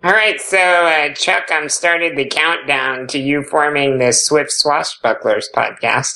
All right, so Chuck, I'm started the countdown to you forming the Swift Swashbucklers podcast.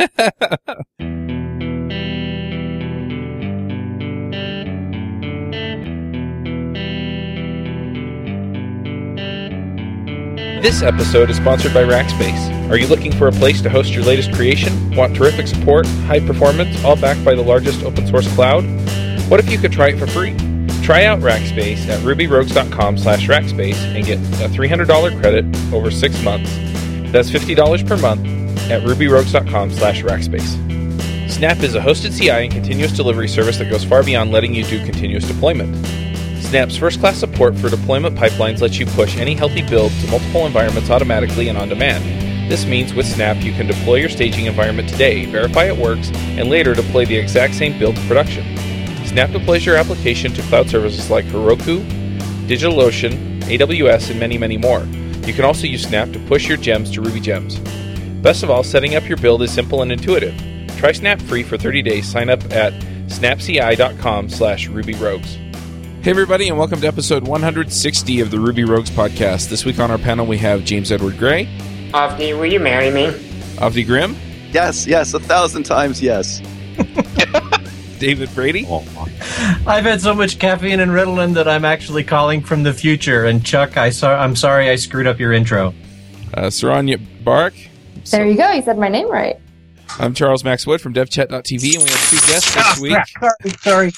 This episode is sponsored by Rackspace. Are you looking for a place to host your latest creation? Want terrific support, high performance, all backed by the largest open source cloud? What if you could try it for free? Try out Rackspace at rubyrogues.com/Rackspace and get a $300 credit over 6 months. That's $50 per month at rubyrogues.com/Rackspace. Snap is a hosted CI and continuous delivery service that goes far beyond letting you do continuous deployment. Snap's first-class support for deployment pipelines lets you push any healthy build to multiple environments automatically and on demand. This means with Snap, you can deploy your staging environment today, verify it works, and later deploy the exact same build to production. Snap deploys your application to cloud services like Heroku, DigitalOcean, AWS, and many, many more. You can also use Snap to push your gems to Ruby Gems. Best of all, setting up your build is simple and intuitive. Try Snap free for 30 days. Sign up at snapci.com/rubyrogues. Hey everybody, and welcome to episode 160 of the Ruby Rogues podcast. This week on our panel we have James Edward Gray. Avdi, will you marry me? Avdi Grimm. Yes, 1,000 times yes. David Brady. I've had so much caffeine and Ritalin that I'm actually calling from the future. And Chuck, I'm sorry I screwed up your intro. Saranya Barak. There you go. You said my name right. I'm Charles Max Wood from devchat.tv, and we have two guests this week. Sorry.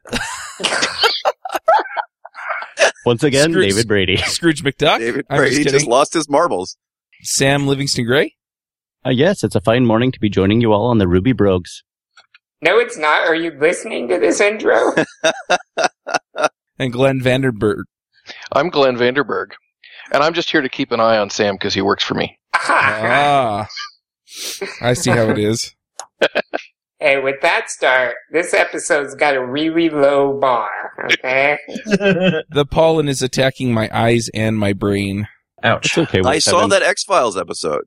Once again, David Brady. Scrooge McDuck. David Brady just lost his marbles. Sam Livingston Gray. Yes, it's a fine morning to be joining you all on the Ruby Brogues. No, it's not. Are you listening to this intro? And Glenn Vanderberg. I'm Glenn Vanderberg, and I'm just here to keep an eye on Sam because he works for me. I see how it is. Hey, with that start, this episode's got a really low bar, okay? The pollen is attacking my eyes and my brain. Ouch. It's okay. I saw that X-Files episode.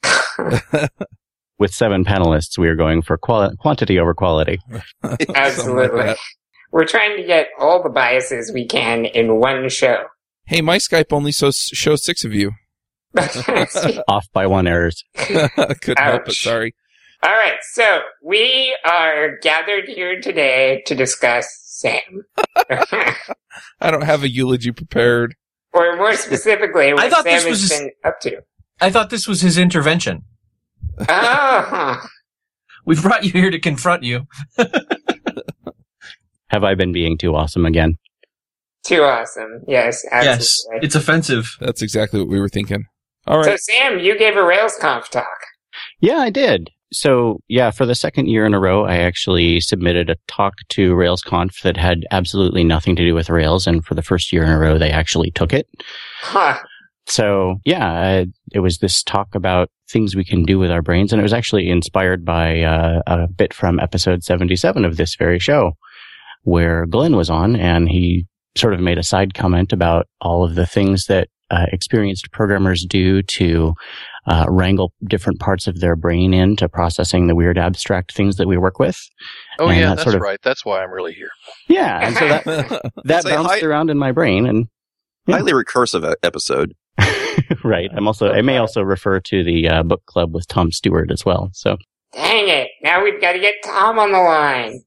With 7 panelists, we are going for quantity over quality. Absolutely. Like we're trying to get all the biases we can in one show. Hey, my Skype only shows 6 of you. Off by 1 errors. Couldn't help it, Ouch. sorry. All right, so we are gathered here today to discuss Sam. I don't have a eulogy prepared. Or more specifically, what I thought Sam this was has his- been up to. I thought this was his intervention. Oh, We brought you here to confront you. Have I been being too awesome again? too awesome. Yes, absolutely. Yes, it's offensive. That's exactly what we were thinking. All So, right. Sam, you gave a RailsConf talk. Yeah, I did. So, yeah, for the second year in a row, I actually submitted a talk to RailsConf that had absolutely nothing to do with Rails. And for the first year in a row, they actually took it. Huh. So, yeah, it was this talk about things we can do with our brains. And it was actually inspired by a bit from episode 77 of this very show, where Glenn was on, and he sort of made a side comment about all of the things that experienced programmers do to wrangle different parts of their brain into processing the weird abstract things that we work with. Oh, And yeah, that that's sort of- right. That's why I'm really here. Yeah, and so that Say bounced hi- around in my brain, and yeah. Highly recursive episode. right. I may also refer to the book club with Tom Stewart as well. So, Dang it. Now we've got to get Tom on the line.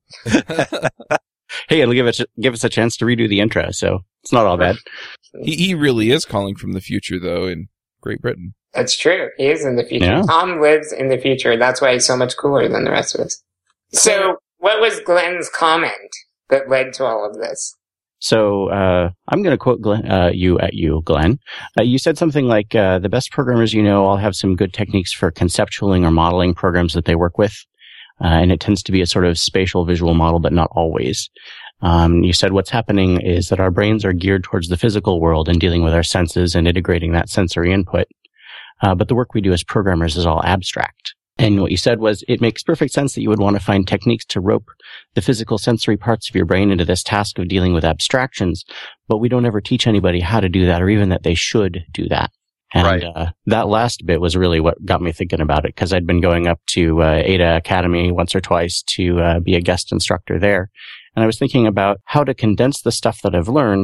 hey, it'll give us a chance to redo the intro, so it's not all bad. He really is calling from the future, though, in Great Britain. That's true. He is in the future. Yeah. Tom lives in the future. That's why he's so much cooler than the rest of us. So, what was Glenn's comment that led to all of this? So I'm going to quote Glenn, you, Glenn. You said something like, the best programmers you know all have some good techniques for conceptualing or modeling programs that they work with. And it tends to be a sort of spatial visual model, but not always. You said what's happening is that our brains are geared towards the physical world and dealing with our senses and integrating that sensory input. But the work we do as programmers is all abstract. And what you said was, it makes perfect sense that you would want to find techniques to rope the physical sensory parts of your brain into this task of dealing with abstractions, but we don't ever teach anybody how to do that, or even that they should do that. And that last bit was really what got me thinking about it, because I'd been going up to Ada Academy once or twice to be a guest instructor there. And I was thinking about how to condense the stuff that I've learned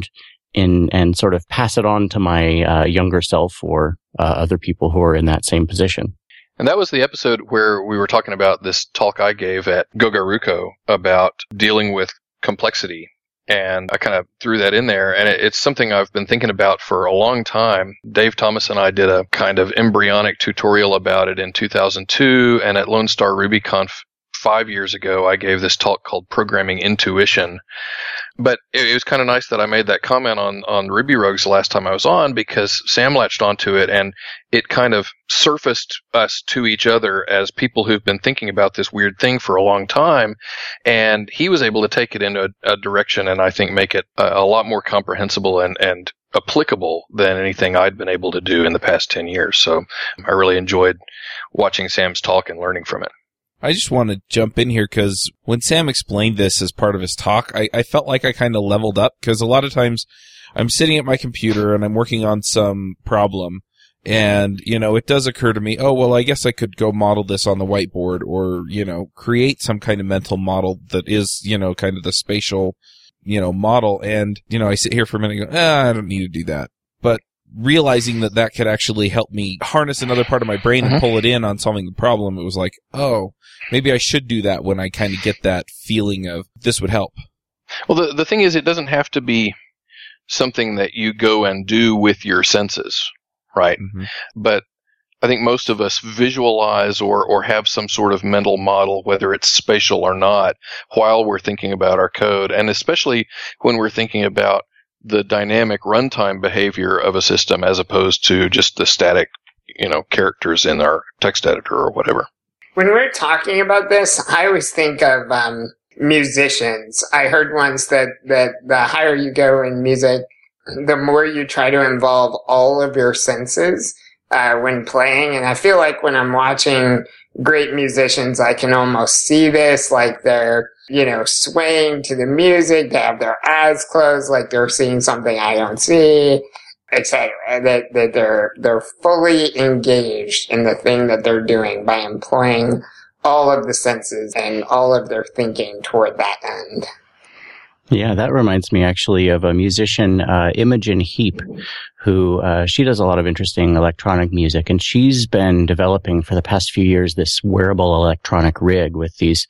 and sort of pass it on to my younger self or other people who are in that same position. And that was the episode where we were talking about this talk I gave at Gogaruko about dealing with complexity. And I kind of threw that in there, and it's something I've been thinking about for a long time. Dave Thomas and I did a kind of embryonic tutorial about it in 2002, and at Lone Star RubyConf 5 years ago, I gave this talk called Programming Intuition. But it was kind of nice that I made that comment on Ruby Rogues the last time I was on, because Sam latched onto it, and it kind of surfaced us to each other as people who've been thinking about this weird thing for a long time. And he was able to take it into a direction and I think make it a lot more comprehensible and applicable than anything I'd been able to do in the past 10 years. So I really enjoyed watching Sam's talk and learning from it. I just want to jump in here because when Sam explained this as part of his talk, I felt like I kind of leveled up, because a lot of times I'm sitting at my computer and I'm working on some problem, and, it does occur to me, oh, well, I guess I could go model this on the whiteboard, or, create some kind of mental model that is, kind of the spatial, model. And, I sit here for a minute and go, I don't need to do that. But realizing that could actually help me harness another part of my brain and pull it in on solving the problem, it was like, oh, maybe I should do that when I kind of get that feeling of this would help. Well, the thing is, it doesn't have to be something that you go and do with your senses, right? Mm-hmm. But I think most of us visualize or have some sort of mental model, whether it's spatial or not, while we're thinking about our code, and especially when we're thinking about the dynamic runtime behavior of a system as opposed to just the static, characters in our text editor or whatever. When we're talking about this, I always think of musicians. I heard once that the higher you go in music, the more you try to involve all of your senses when playing. And I feel like when I'm watching great musicians, I can almost see this, like they're swaying to the music, they have their eyes closed, like they're seeing something I don't see, etc. That they're fully engaged in the thing that they're doing by employing all of the senses and all of their thinking toward that end. Yeah, that reminds me actually of a musician, Imogen Heap, who she does a lot of interesting electronic music, and she's been developing for the past few years this wearable electronic rig with these,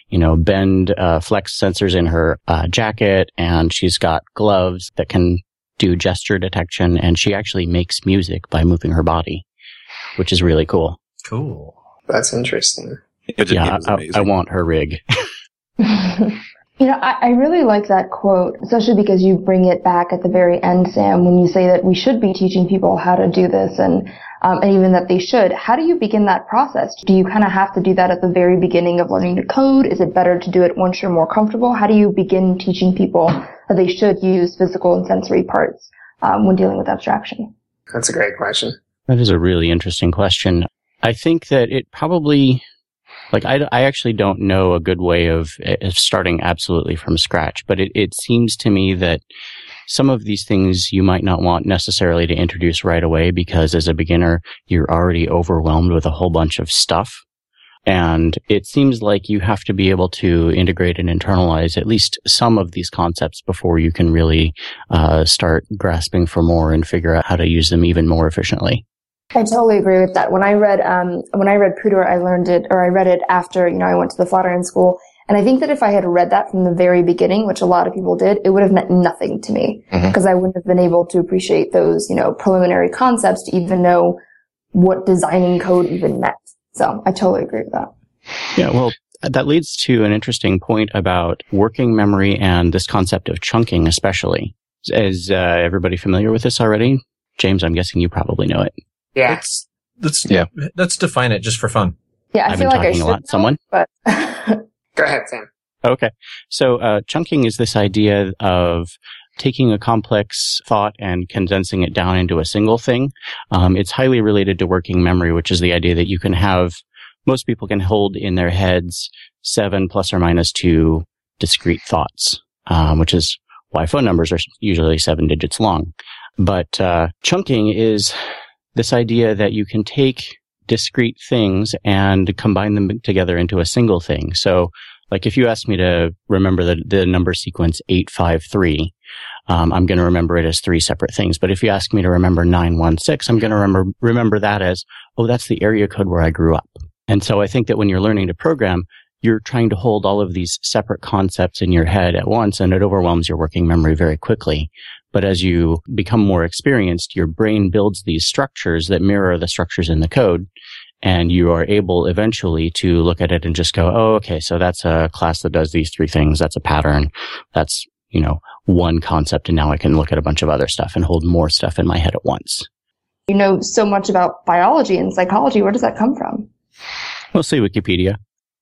bend flex sensors in her jacket, and she's got gloves that can do gesture detection, and she actually makes music by moving her body, which is really cool. Cool. That's interesting. Yeah, I want her rig. I really like that quote, especially because you bring it back at the very end, Sam, when you say that we should be teaching people how to do this and even that they should. How do you begin that process? Do you kind of have to do that at the very beginning of learning to code? Is it better to do it once you're more comfortable? How do you begin teaching people that they should use physical and sensory parts when dealing with abstraction? That's a great question. That is a really interesting question. I think that it probably... I actually don't know a good way of starting absolutely from scratch, but it seems to me that some of these things you might not want necessarily to introduce right away, because as a beginner, you're already overwhelmed with a whole bunch of stuff. And it seems like you have to be able to integrate and internalize at least some of these concepts before you can really start grasping for more and figure out how to use them even more efficiently. I totally agree with that. When I read Pudor, I read it after, I went to the Flatiron School. And I think that if I had read that from the very beginning, which a lot of people did, it would have meant nothing to me, because I wouldn't have been able to appreciate those, preliminary concepts to even know what designing code even meant. So I totally agree with that. Yeah, well, that leads to an interesting point about working memory and this concept of chunking, especially. Is everybody familiar with this already? James, I'm guessing you probably know it. Yeah. Let's define it just for fun. Yeah, I feel like I should know, Someone? But Go ahead, Sam. Okay. So chunking is this idea of taking a complex thought and condensing it down into a single thing. It's highly related to working memory, which is the idea that you can have, most people can hold in their heads 7 plus or minus 2 discrete thoughts, which is why phone numbers are usually 7 digits long. But chunking is this idea that you can take discrete things and combine them together into a single thing. So, like if you asked me to remember the number sequence 853, I'm going to remember it as 3 separate things. But if you ask me to remember 916, I'm going to remember that as, oh, that's the area code where I grew up. And so I think that when you're learning to program, you're trying to hold all of these separate concepts in your head at once, and it overwhelms your working memory very quickly. But as you become more experienced, your brain builds these structures that mirror the structures in the code. And you are able eventually to look at it and just go, oh, okay, so that's a class that does these 3 things. That's a pattern. That's, one concept. And now I can look at a bunch of other stuff and hold more stuff in my head at once. You know so much about biology and psychology. Where does that come from? Mostly Wikipedia.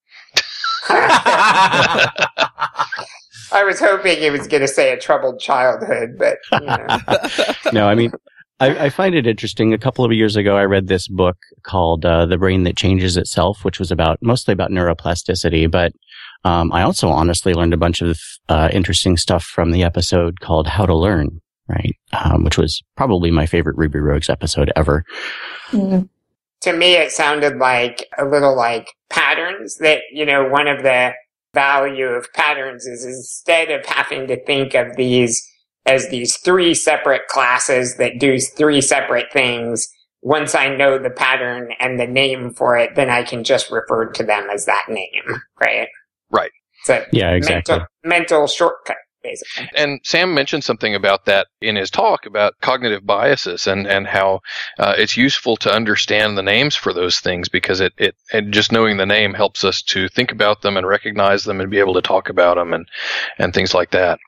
I was hoping he was going to say a troubled childhood, but, No, I mean, I find it interesting. A couple of years ago, I read this book called The Brain That Changes Itself, which was mostly about neuroplasticity. But I also honestly learned a bunch of interesting stuff from the episode called How to Learn, right? Which was probably my favorite Ruby Rogues episode ever. Mm-hmm. To me, it sounded like a little like patterns that, one of the value of patterns is instead of having to think of these as these 3 separate classes that do 3 separate things, once I know the pattern and the name for it, then I can just refer to them as that name, right? Right. So yeah, exactly. Mental shortcut, basically. And Sam mentioned something about that in his talk about cognitive biases and how it's useful to understand the names for those things because and just knowing the name helps us to think about them and recognize them and be able to talk about them and things like that.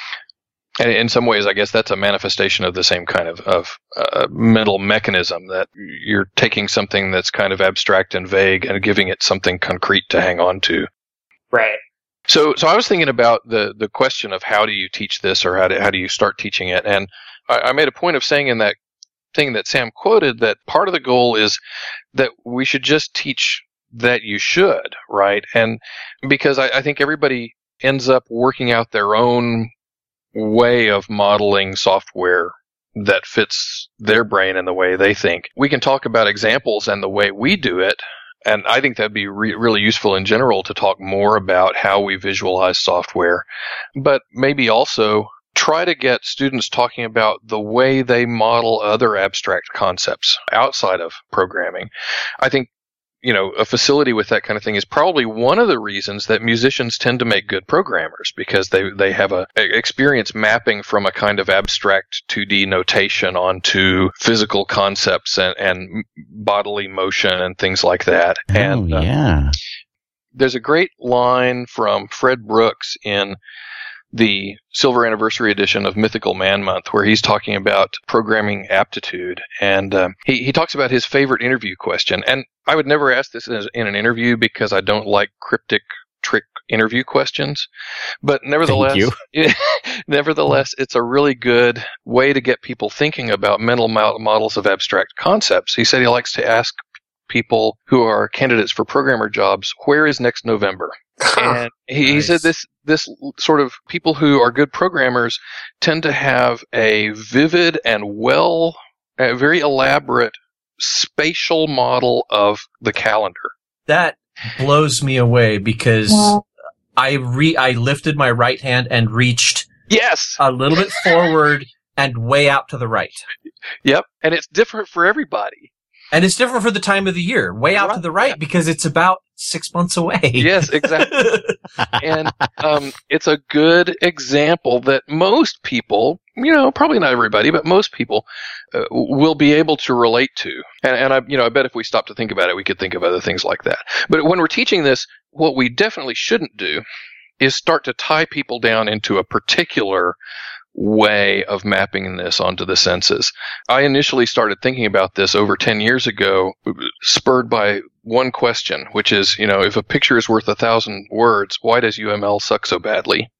And in some ways, I guess that's a manifestation of the same kind of mental mechanism that you're taking something that's kind of abstract and vague and giving it something concrete to hang on to. Right. So I was thinking about the question of how do you teach this or how do you start teaching it? And I made a point of saying in that thing that Sam quoted that part of the goal is that we should just teach that you should, right? And because I think everybody ends up working out their own way of modeling software that fits their brain and the way they think. We can talk about examples and the way we do it, and I think that'd be really useful in general to talk more about how we visualize software, but maybe also try to get students talking about the way they model other abstract concepts outside of programming. I think a facility with that kind of thing is probably one of the reasons that musicians tend to make good programmers because they have a experience mapping from a kind of abstract 2D notation onto physical concepts and bodily motion and things like that. Yeah. There's a great line from Fred Brooks in the Silver Anniversary edition of Mythical Man Month, where he's talking about programming aptitude. And he talks about his favorite interview question. And I would never ask this in an interview because I don't like cryptic trick interview questions. But nevertheless, it's a really good way to get people thinking about mental models of abstract concepts. He said he likes to ask people who are candidates for programmer jobs, where is next November? And he said this sort of people who are good programmers tend to have a vivid and very elaborate spatial model of the calendar. That blows me away because I lifted my right hand and reached a little bit forward and way out to the right. Yep, and it's different for everybody. And it's different for the time of the year, way out to the right, because it's about 6 months away. Yes, exactly. And it's a good example that most people, probably not everybody, but most people will be able to relate to. And I bet if we stop to think about it, we could think of other things like that. But when we're teaching this, what we definitely shouldn't do is start to tie people down into a particular way of mapping this onto the senses. I initially started thinking about this over 10 years ago, spurred by one question, which is, if a picture is worth 1,000 words, why does UML suck so badly?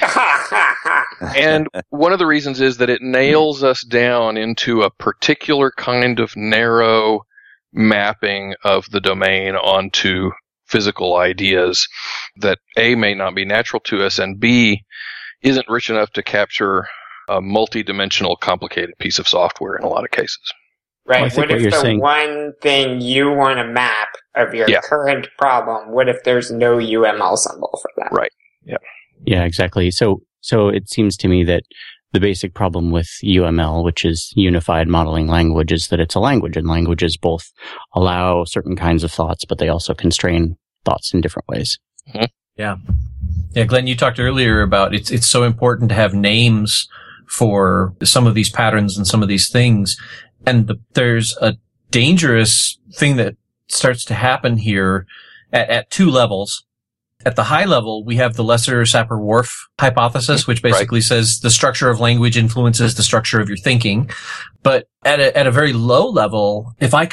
And one of the reasons is that it nails us down into a particular kind of narrow mapping of the domain onto physical ideas that A, may not be natural to us, and B, isn't rich enough to capture a multi-dimensional, complicated piece of software in a lot of cases. Right. What if the one thing you want to map of your current problem, what if there's no UML symbol for that? Right. Yeah. Yeah, exactly. So it seems to me that the basic problem with UML, which is Unified Modeling Language, is that it's a language, and languages both allow certain kinds of thoughts, but they also constrain thoughts in different ways. Mm-hmm. Yeah. Yeah, Glenn, you talked earlier about it's so important to have names for some of these patterns and some of these things. And there's a dangerous thing that starts to happen here at two levels. At the high level, we have the Lesser-Sapir-Whorf hypothesis, which basically says the structure of language influences the structure of your thinking. But at a very low level, if I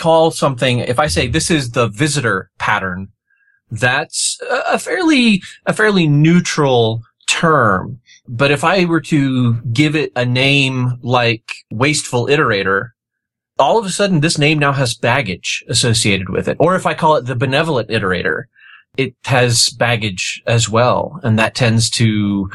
say this is the visitor pattern, that's a fairly neutral term. But if I were to give it a name like wasteful iterator, all of a sudden this name now has baggage associated with it. Or if I call it the benevolent iterator, it has baggage as well. And that tends to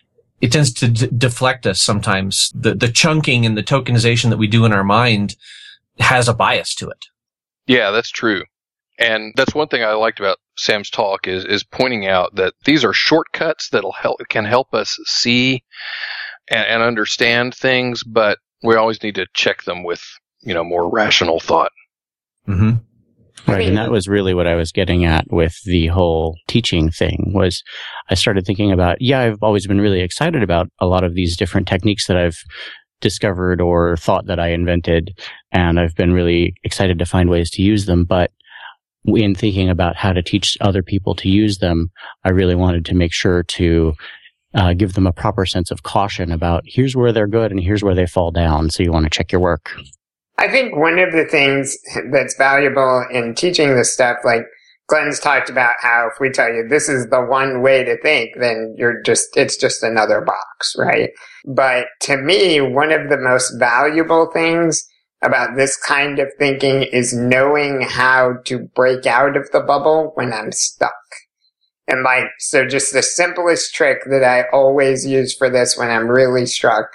deflect us sometimes. The chunking and the tokenization that we do in our mind has a bias to it. Yeah, that's true. And that's one thing I liked about Sam's talk is pointing out that these are shortcuts can help us see and understand things, but we always need to check them with, more rational thought. Mm-hmm. Right, and that was really what I was getting at with the whole teaching thing, was I started thinking about, I've always been really excited about a lot of these different techniques that I've discovered or thought that I invented, and I've been really excited to find ways to use them, but in thinking about how to teach other people to use them, I really wanted to make sure to give them a proper sense of caution about here's where they're good and here's where they fall down, so you want to check your work. I think one of the things that's valuable in teaching this stuff, like Glenn's talked about how if we tell you this is the one way to think, then it's just another box, right? But to me, one of the most valuable things about this kind of thinking is knowing how to break out of the bubble when I'm stuck. And so just the simplest trick that I always use for this when I'm really stuck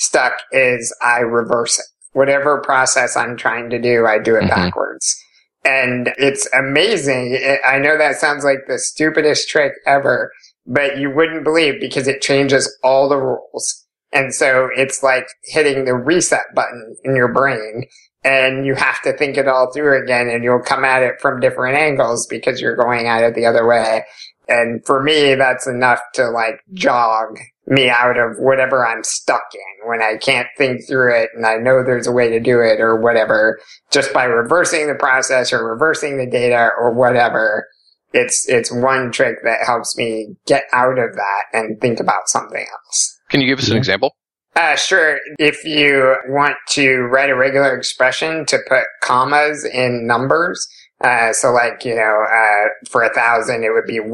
is I reverse it. Whatever process I'm trying to do, I do it backwards. And it's amazing. I know that sounds like the stupidest trick ever, but you wouldn't believe because it changes all the rules. And so it's like hitting the reset button in your brain, and you have to think it all through again, and you'll come at it from different angles because you're going at it the other way. And for me, that's enough to jog me out of whatever I'm stuck in when I can't think through it and I know there's a way to do it or whatever, just by reversing the process or reversing the data or whatever. It's one trick that helps me get out of that and think about something else. Can you give us an example? Sure. If you want to write a regular expression to put commas in numbers, for 1,000, it would be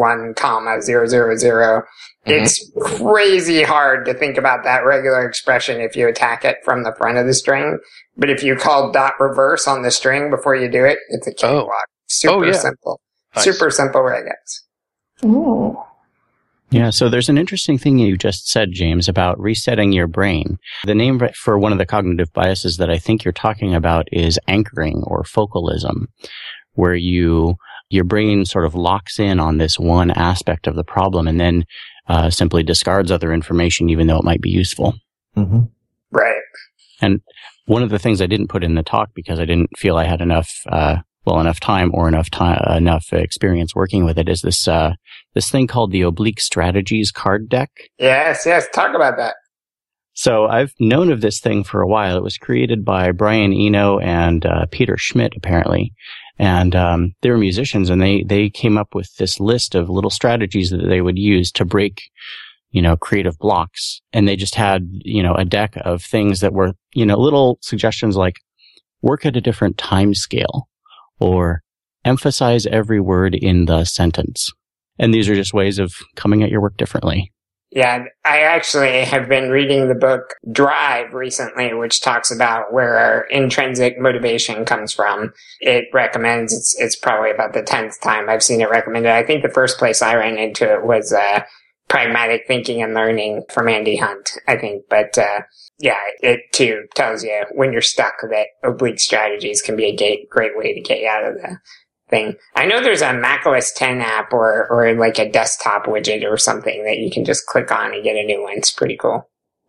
1,000. It's crazy hard to think about that regular expression if you attack it from the front of the string. But if you call dot reverse on the string before you do it, it's a cakewalk. Super simple. Nice. Super simple regex. Ooh. Yeah, so there's an interesting thing you just said, James, about resetting your brain. The name for one of the cognitive biases that I think you're talking about is anchoring or focalism, where your brain sort of locks in on this one aspect of the problem and then simply discards other information, even though it might be useful. Mm-hmm. Right. And one of the things I didn't put in the talk because I didn't feel I had enough time or enough experience working with it is this thing called the Oblique Strategies card deck. Yes. Talk about that. So I've known of this thing for a while. It was created by Brian Eno and Peter Schmidt, apparently. And they were musicians, and they came up with this list of little strategies that they would use to break, creative blocks. And they just had, a deck of things that were, little suggestions like work at a different time scale or emphasize every word in the sentence. And these are just ways of coming at your work differently. Yeah, I actually have been reading the book Drive recently, which talks about where our intrinsic motivation comes from. It recommends, it's probably about the 10th time I've seen it recommended. I think the first place I ran into it was Pragmatic Thinking and Learning from Andy Hunt, I think. But it too tells you when you're stuck that oblique strategies can be a great way to get you out of the thing. I know there's a macOS 10 app or like a desktop widget or something that you can just click on and get a new one. It's pretty cool.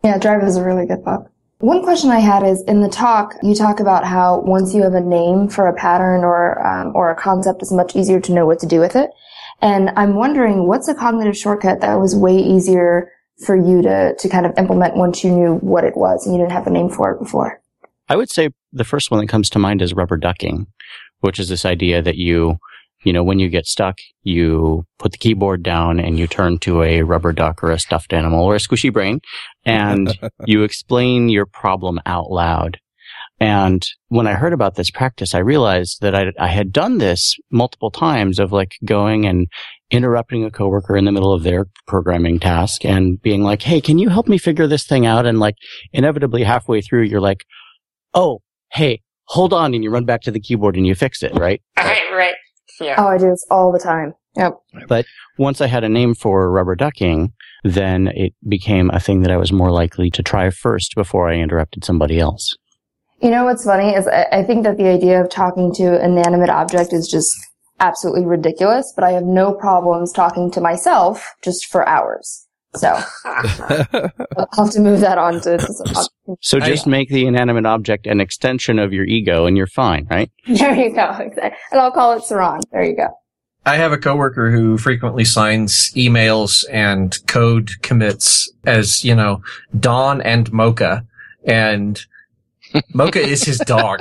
Yeah, Drive is a really good book. One question I had is, in the talk, you talk about how once you have a name for a pattern or a concept, it's much easier to know what to do with it. And I'm wondering, what's a cognitive shortcut that was way easier for you to kind of implement once you knew what it was and you didn't have a name for it before? I would say the first one that comes to mind is rubber ducking, which is this idea that when you get stuck, you put the keyboard down and you turn to a rubber duck or a stuffed animal or a squishy brain and you explain your problem out loud. And when I heard about this practice, I realized that I had done this multiple times of like going and interrupting a coworker in the middle of their programming task and being like, hey, can you help me figure this thing out? And like inevitably halfway through, you're like, oh, hey, hold on. And you run back to the keyboard and you fix it, right? Right. Yeah. Oh, I do this all the time. Yep. But once I had a name for rubber ducking, then it became a thing that I was more likely to try first before I interrupted somebody else. You know what's funny is I think that the idea of talking to an inanimate object is just absolutely ridiculous, but I have no problems talking to myself just for hours. So I'll have to move that on to some. So just make the inanimate object an extension of your ego and you're fine, right? There you go. And I'll call it Saran. There you go. I have a coworker who frequently signs emails and code commits as, Dawn and Mocha. And Mocha is his dog.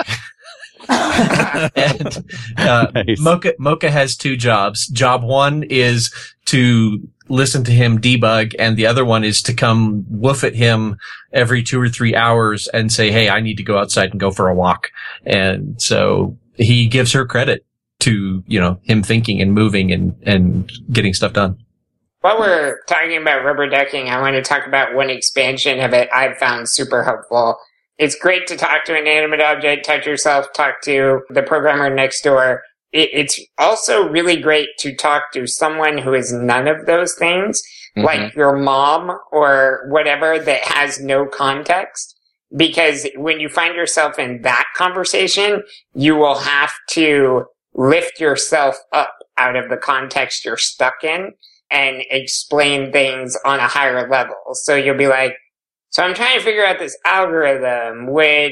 And nice. Mocha has two jobs. Job one is to listen to him debug, and the other one is to come woof at him every 2 or 3 hours and say, hey, I need to go outside and go for a walk. And so he gives her credit to, him thinking and moving and getting stuff done. While we're talking about rubber ducking, I want to talk about one expansion of it I've found super helpful. It's great to talk to an inanimate object, touch yourself, talk to the programmer next door. It's also really great to talk to someone who is none of those things, like your mom or whatever, that has no context. Because when you find yourself in that conversation, you will have to lift yourself up out of the context you're stuck in and explain things on a higher level. So you'll be like, so I'm trying to figure out this algorithm,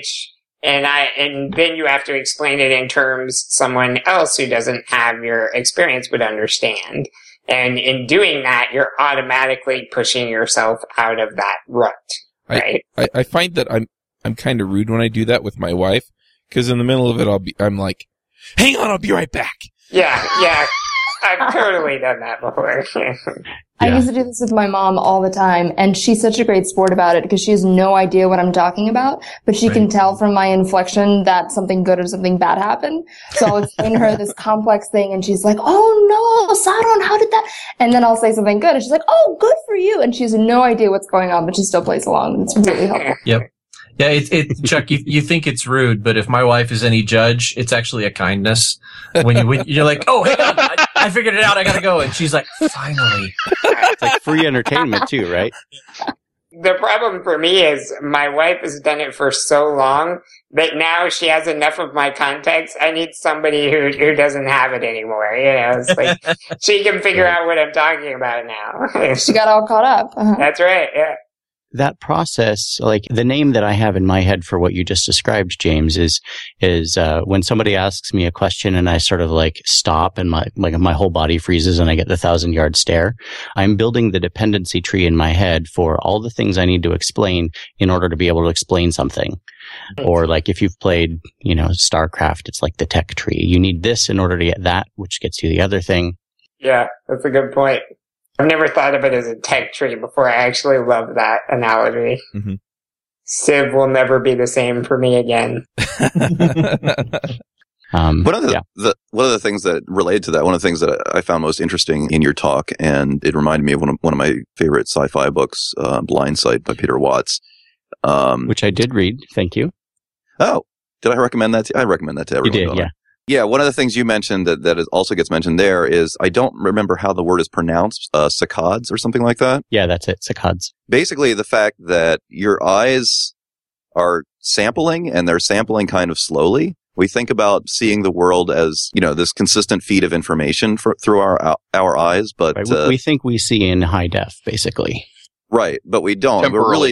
and then you have to explain it in terms someone else who doesn't have your experience would understand. And in doing that, you're automatically pushing yourself out of that rut, right? I find that I'm kind of rude when I do that with my wife, because in the middle of it, I'm like, hang on, I'll be right back. Yeah. I've totally done that before. I used to do this with my mom all the time, and she's such a great sport about it because she has no idea what I'm talking about, but she can tell from my inflection that something good or something bad happened. So I'll explain to her this complex thing, and she's like, oh no, Saran, how did that? And then I'll say something good, and she's like, oh, good for you. And she has no idea what's going on, but she still plays along. It's really helpful. Yep. Yeah, Chuck, you think it's rude, but if my wife is any judge, it's actually a kindness. When you're like, oh, hang on, I figured it out, I gotta go. And she's like, finally. It's like free entertainment too, right? The problem for me is my wife has done it for so long that now she has enough of my context. I need somebody who doesn't have it anymore. It's like she can figure out what I'm talking about now. She got all caught up. That's right, yeah. That process, like the name that I have in my head for what you just described, James, is when somebody asks me a question and I sort of like stop and my whole body freezes and I get the 1,000-yard stare. I'm building the dependency tree in my head for all the things I need to explain in order to be able to explain something. Or like if you've played, StarCraft, it's like the tech tree. You need this in order to get that, which gets you the other thing. Yeah, that's a good point. I've never thought of it as a tech tree before. I actually love that analogy. Mm-hmm. Civ will never be the same for me again. One of the things that related to that, one of the things that I found most interesting in your talk, and it reminded me of one of my favorite sci-fi books, Blind Sight by Peter Watts. Which I did read. Thank you. Oh, did I recommend that? I recommend that to everyone. You did, yeah. Yeah, one of the things you mentioned that also gets mentioned there is, I don't remember how the word is pronounced, saccades or something like that. Yeah, that's it, saccades. Basically, the fact that your eyes are sampling, and they're sampling kind of slowly. We think about seeing the world as, this consistent feed of information through our eyes, but... Right, we think we see in high def, basically. Right, but we don't. We're really just...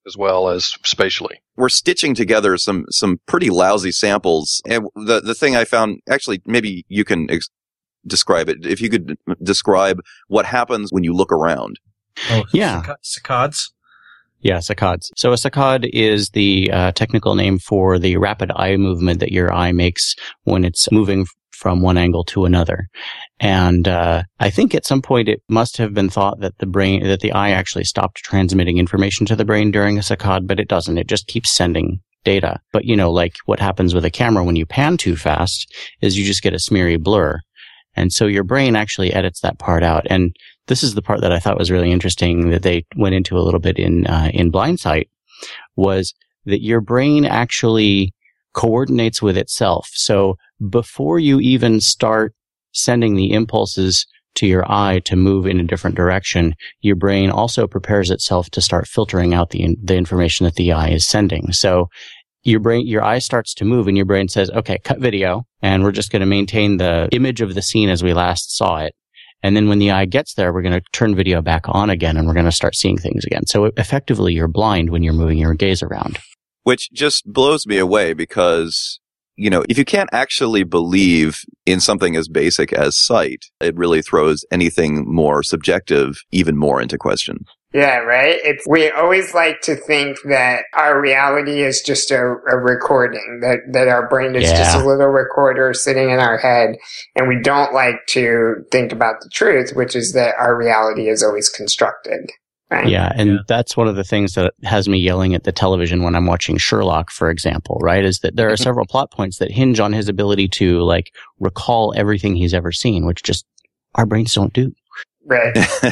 as well as spatially. We're stitching together some pretty lousy samples. And the thing I found, actually, maybe you can describe it. If you could describe what happens when you look around. Oh, Yeah. Saccades? Yeah, saccades. So a saccade is the technical name for the rapid eye movement that your eye makes when it's moving from one angle to another. And I think at some point it must have been thought that the eye actually stopped transmitting information to the brain during a saccade, but it doesn't. It just keeps sending data. But like what happens with a camera when you pan too fast is you just get a smeary blur. And so your brain actually edits that part out. And this is the part that I thought was really interesting that they went into a little bit in Blindsight, was that your brain actually coordinates with itself. So before you even start sending the impulses to your eye to move in a different direction, your brain also prepares itself to start filtering out the information that the eye is sending. So your eye starts to move and your brain says, okay, cut video, and we're just going to maintain the image of the scene as we last saw it. And then when the eye gets there, we're going to turn video back on again and we're going to start seeing things again. So effectively, you're blind when you're moving your gaze around. Which just blows me away because, if you can't actually believe in something as basic as sight, it really throws anything more subjective even more into question. Yeah, right? We always like to think that our reality is just a recording, that our brain is just a little recorder sitting in our head. And we don't like to think about the truth, which is that our reality is always constructed. Right? Yeah, and that's one of the things that has me yelling at the television when I'm watching Sherlock, for example, right? Is that there are several plot points that hinge on his ability to, recall everything he's ever seen, which just our brains don't do. Right.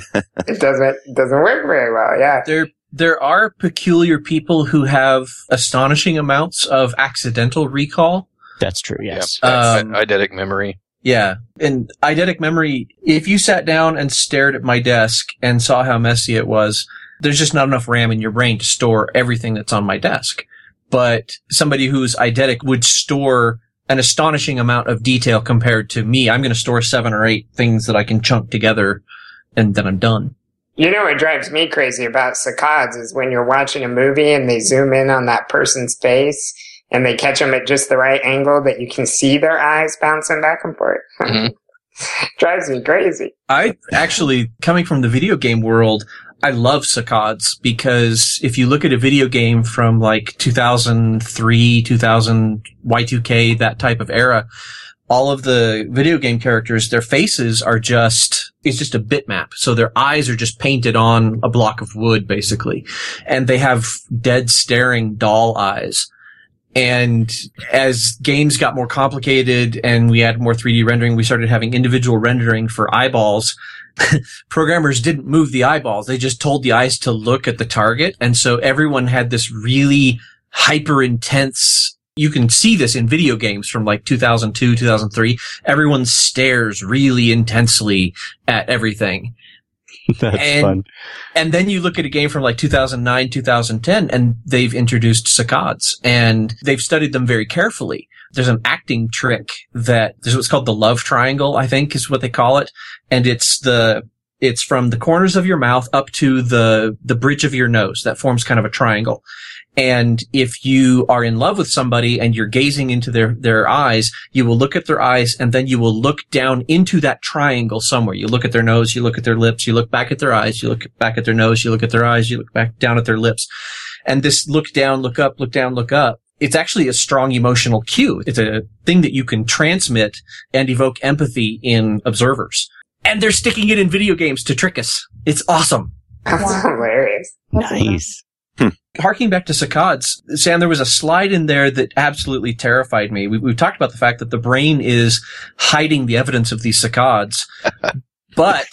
It doesn't work very well, yeah. There are peculiar people who have astonishing amounts of accidental recall. That's true, yes. Eidetic memory. Yeah. And eidetic memory, if you sat down and stared at my desk and saw how messy it was, there's just not enough RAM in your brain to store everything that's on my desk. But somebody who's eidetic would store an astonishing amount of detail compared to me. I'm going to store 7 or 8 things that I can chunk together and then I'm done. What drives me crazy about saccades is when you're watching a movie and they zoom in on that person's face and they catch them at just the right angle that you can see their eyes bouncing back and forth. Mm-hmm. Drives me crazy. I actually, coming from the video game world, I love saccades because if you look at a video game from 2003, 2000, Y2K, that type of era, all of the video game characters, their faces are it's just a bitmap. So their eyes are just painted on a block of wood, basically. And they have dead staring doll eyes. And as games got more complicated and we had more 3D rendering, we started having individual rendering for eyeballs. Programmers didn't move the eyeballs. They just told the eyes to look at the target. And so everyone had this really hyper intense, you can see this in video games from 2002, 2003. Everyone stares really intensely at everything. That's fun. And then you look at a game from 2009, 2010, and they've introduced saccades, and they've studied them very carefully. There's an acting trick there's what's called the love triangle, I think is what they call it. And it's from the corners of your mouth up to the bridge of your nose. That forms kind of a triangle. And if you are in love with somebody and you're gazing into their eyes, you will look at their eyes and then you will look down into that triangle somewhere. You look at their nose, you look at their lips, you look back at their eyes, you look back at their nose, you look at their eyes, you look back down at their lips. And this look down, look up, look down, look up, it's actually a strong emotional cue. It's a thing that you can transmit and evoke empathy in observers. And they're sticking it in video games to trick us. It's awesome. That's hilarious. Nice. Harking back to saccades, Sam, there was a slide in there that absolutely terrified me. We've talked about the fact that the brain is hiding the evidence of these saccades, but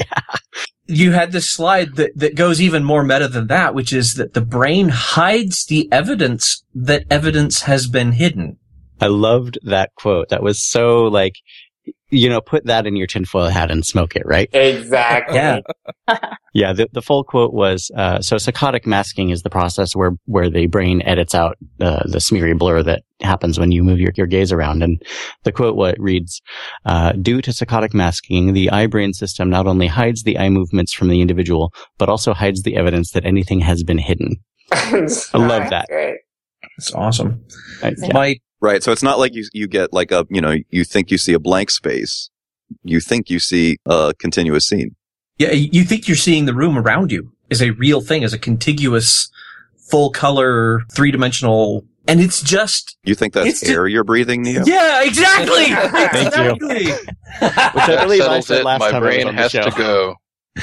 you had this slide that goes even more meta than that, which is that the brain hides the evidence that evidence has been hidden. I loved that quote. That was so put that in your tinfoil hat and smoke it, right? Exactly. Yeah. Yeah, the full quote was, so saccadic masking is the process where the brain edits out the smeary blur that happens when you move your gaze around. And the quote reads, due to saccadic masking, the eye-brain system not only hides the eye movements from the individual, but also hides the evidence that anything has been hidden. I love that. Great. It's awesome. Yeah. Right. So it's not like you get like you think you see a blank space. You think you see a continuous scene. Yeah, you think you're seeing the room around you as a real thing, as a contiguous, full color, 3-dimensional, and it's just... You think that's air you're breathing, Neo? Yeah, exactly! Thank you. Which I believe I said last my time brain I was on the has show. to go.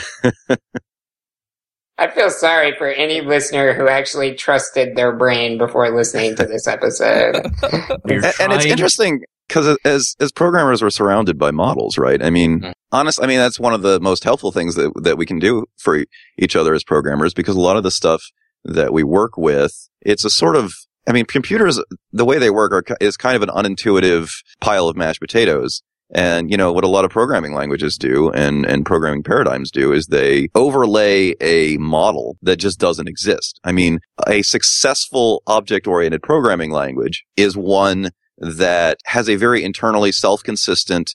I feel sorry for any listener who actually trusted their brain before listening to this episode. And it's interesting because as programmers, we're surrounded by models, right? I mean, that's one of the most helpful things that we can do for each other as programmers, because a lot of the stuff that we work with, it's a sort of, computers, the way they work is kind of an unintuitive pile of mashed potatoes. And, what a lot of programming languages do and programming paradigms do is they overlay a model that just doesn't exist. A successful object-oriented programming language is one that has a very internally self-consistent,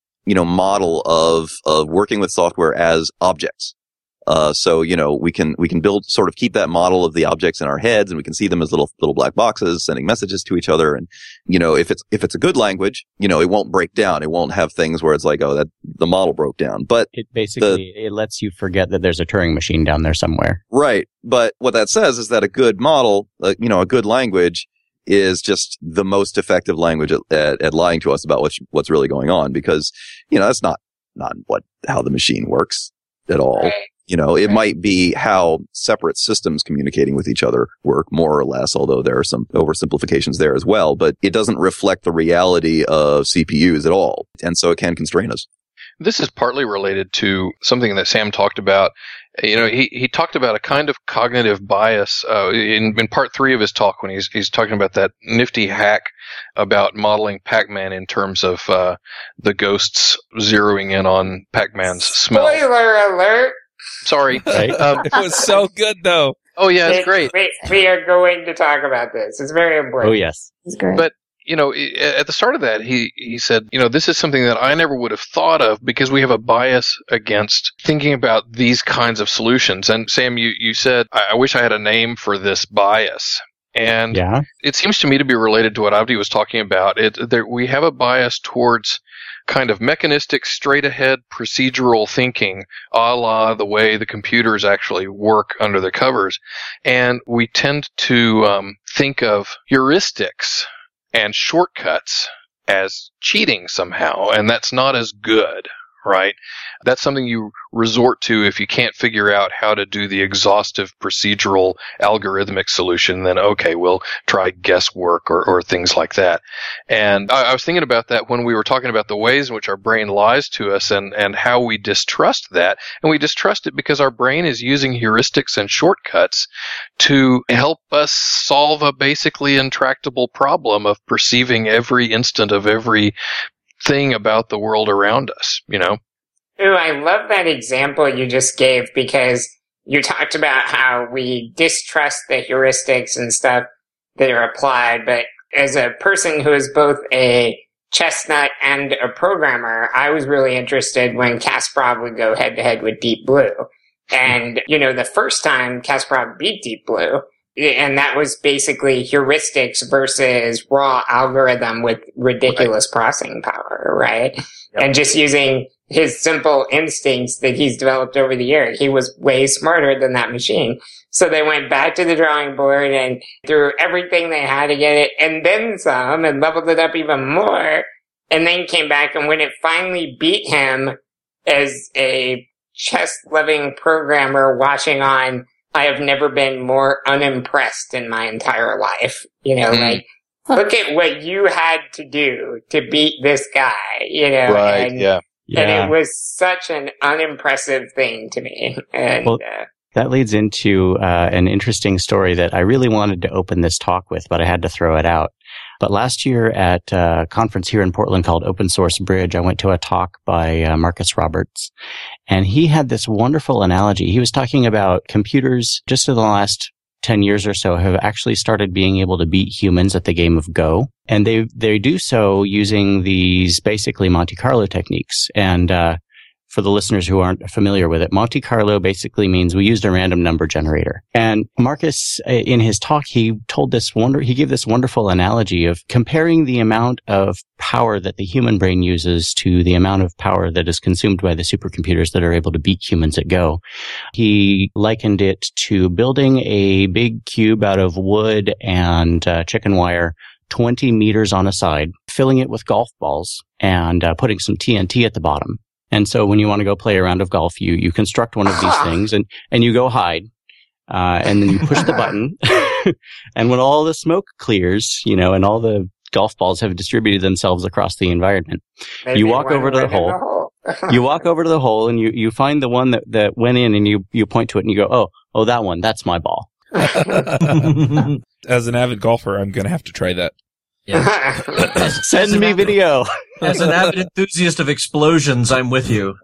model of working with software as objects. So we can keep that model of the objects in our heads, and we can see them as little black boxes sending messages to each other. And, if it's a good language, it won't break down. It won't have things where it's like, oh, that the model broke down. But it basically, it lets you forget that there's a Turing machine down there somewhere. Right. But what that says is that a good model, a good language is just the most effective language at lying to us about what's really going on, because, that's not how the machine works at all. Right. It might be how separate systems communicating with each other work, more or less, although there are some oversimplifications there as well, but it doesn't reflect the reality of CPUs at all. And so it can constrain us. This is partly related to something that Sam talked about. He talked about a kind of cognitive bias in part 3 of his talk, when he's talking about that nifty hack about modeling Pac-Man in terms of the ghosts zeroing in on Pac-Man's smell. Spoiler alert! Sorry. Right? It was so good, though. Oh, yeah, it's great. We are going to talk about this. It's very important. Oh, yes. It's great. But at the start of that, he said, this is something that I never would have thought of, because we have a bias against thinking about these kinds of solutions. And Sam, you said, I wish I had a name for this bias. And it seems to me to be related to what Avdi was talking about. We have a bias towards kind of mechanistic, straight-ahead procedural thinking, a la the way the computers actually work under the covers. And we tend to think of heuristics and shortcuts as cheating somehow, and that's not as good, right? That's something you resort to if you can't figure out how to do the exhaustive procedural algorithmic solution. Then okay, we'll try guesswork or things like that. And I was thinking about that when we were talking about the ways in which our brain lies to us and how we distrust that. And we distrust it because our brain is using heuristics and shortcuts to help us solve a basically intractable problem of perceiving every instant of every thing about the world around us, Ooh, I love that example you just gave, because you talked about how we distrust the heuristics and stuff that are applied, but as a person who is both a chestnut and a programmer, I was really interested when Kasparov would go head to head with Deep Blue. And, the first time Kasparov beat Deep Blue, and that was basically heuristics versus raw algorithm with ridiculous processing power, right? Yep. And just using his simple instincts that he's developed over the years. He was way smarter than that machine. So they went back to the drawing board and threw everything they had to get it, and then some, and leveled it up even more, and then came back, and when it finally beat him as a chess-loving programmer watching on, I have never been more unimpressed in my entire life. Look at what you had to do to beat this guy, Right, and it was such an unimpressive thing to me. And, that leads into an interesting story that I really wanted to open this talk with, but I had to throw it out. But last year at a conference here in Portland called Open Source Bridge, I went to a talk by Marcus Roberts, and he had this wonderful analogy. He was talking about computers just in the last 10 years or so have actually started being able to beat humans at the game of Go. And they do so using these basically Monte Carlo techniques. And for the listeners who aren't familiar with it, Monte Carlo basically means we used a random number generator. And Marcus, in his talk, he gave this wonderful analogy of comparing the amount of power that the human brain uses to the amount of power that is consumed by the supercomputers that are able to beat humans at Go. He likened it to building a big cube out of wood and chicken wire, 20 meters on a side, filling it with golf balls, and putting some TNT at the bottom. And so when you want to go play a round of golf, you construct one of these things and you go hide. And then you push the button. And when all the smoke clears, and all the golf balls have distributed themselves across the environment, you walk over to the hole. You walk over to the hole and you find the one that went in and you point to it and you go, oh, that one, that's my ball. As an avid golfer, I'm going to have to try that. Yeah. Send me video. As an avid enthusiast of explosions, I'm with you.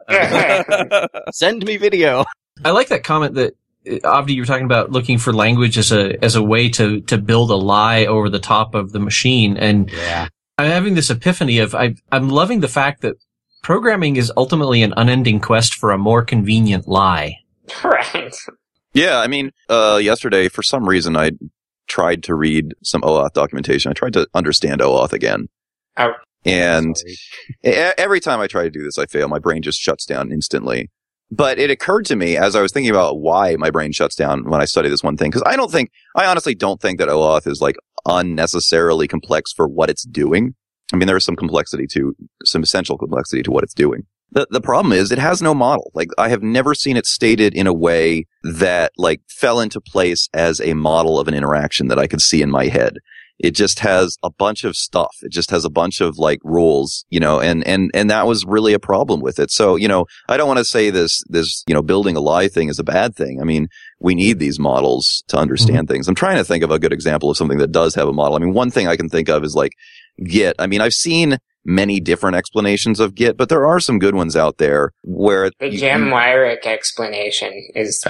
Send me video. I like that comment that Avdi, you were talking about looking for language as a way to build a lie over the top of the machine. And I'm having this epiphany of I'm loving the fact that programming is ultimately an unending quest for a more convenient lie. Right. Yeah, I mean, yesterday, for some reason, I tried to read some OAuth documentation. I tried to understand OAuth again. Oh. And every time I try to do this, I fail. My brain just shuts down instantly. But it occurred to me as I was thinking about why my brain shuts down when I study this one thing, because I honestly don't think that OAuth is like unnecessarily complex for what it's doing. I mean, there is some essential complexity to what it's doing. The problem is it has no model. Like, I have never seen it stated in a way that like fell into place as a model of an interaction that I could see in my head. It just has a bunch of stuff. It just has a bunch of like rules, and that was really a problem with it. So, I don't want to say this, building a lie thing is a bad thing. I mean, we need these models to understand things. I'm trying to think of a good example of something that does have a model. I mean, one thing I can think of is like Git. I mean, I've seen many different explanations of Git, but there are some good ones out there where the Jim Weirich explanation is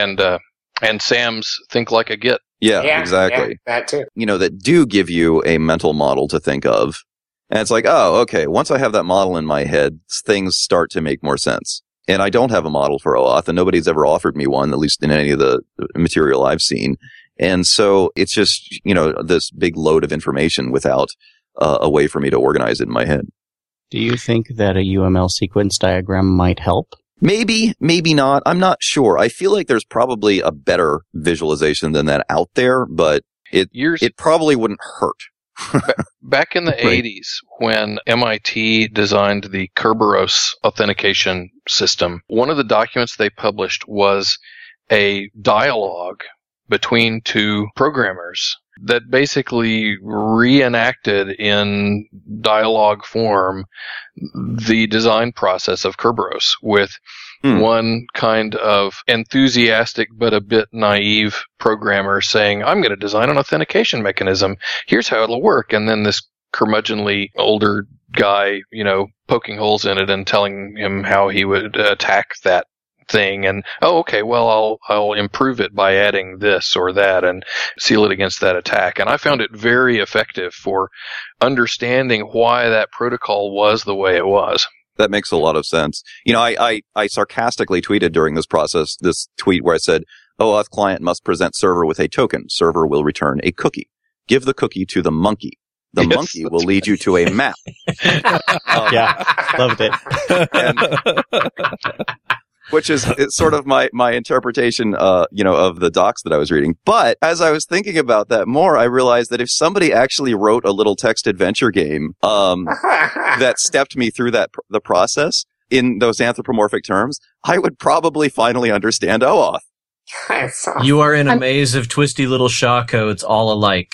and Sam's Think Like a Git. Yeah, exactly. Yeah, that too. That do give you a mental model to think of. And it's like, oh, okay, once I have that model in my head, things start to make more sense. And I don't have a model for OAuth, and nobody's ever offered me one, at least in any of the material I've seen. And so it's just, this big load of information without a way for me to organize it in my head. Do you think that a UML sequence diagram might help? Maybe, maybe not. I'm not sure. I feel like there's probably a better visualization than that out there, but it probably wouldn't hurt. Back in the 80s, when MIT designed the Kerberos authentication system, one of the documents they published was a dialogue between two programmers that basically reenacted in dialogue form the design process of Kerberos with one kind of enthusiastic but a bit naive programmer saying, I'm going to design an authentication mechanism. Here's how it'll work. And then this curmudgeonly older guy, poking holes in it and telling him how he would attack that thing, and okay, well, I'll improve it by adding this or that and seal it against that attack. And I found it very effective for understanding why that protocol was the way it was. That makes a lot of sense. I sarcastically tweeted during this process, this tweet where I said, OAuth client must present server with a token. Server will return a cookie. Give the cookie to the monkey. The monkey will lead you to a map. Yeah, loved it. Which is sort of my interpretation, of the docs that I was reading. But as I was thinking about that more, I realized that if somebody actually wrote a little text adventure game, that stepped me through the process in those anthropomorphic terms, I would probably finally understand OAuth. You are in a maze of twisty little SHA codes all alike.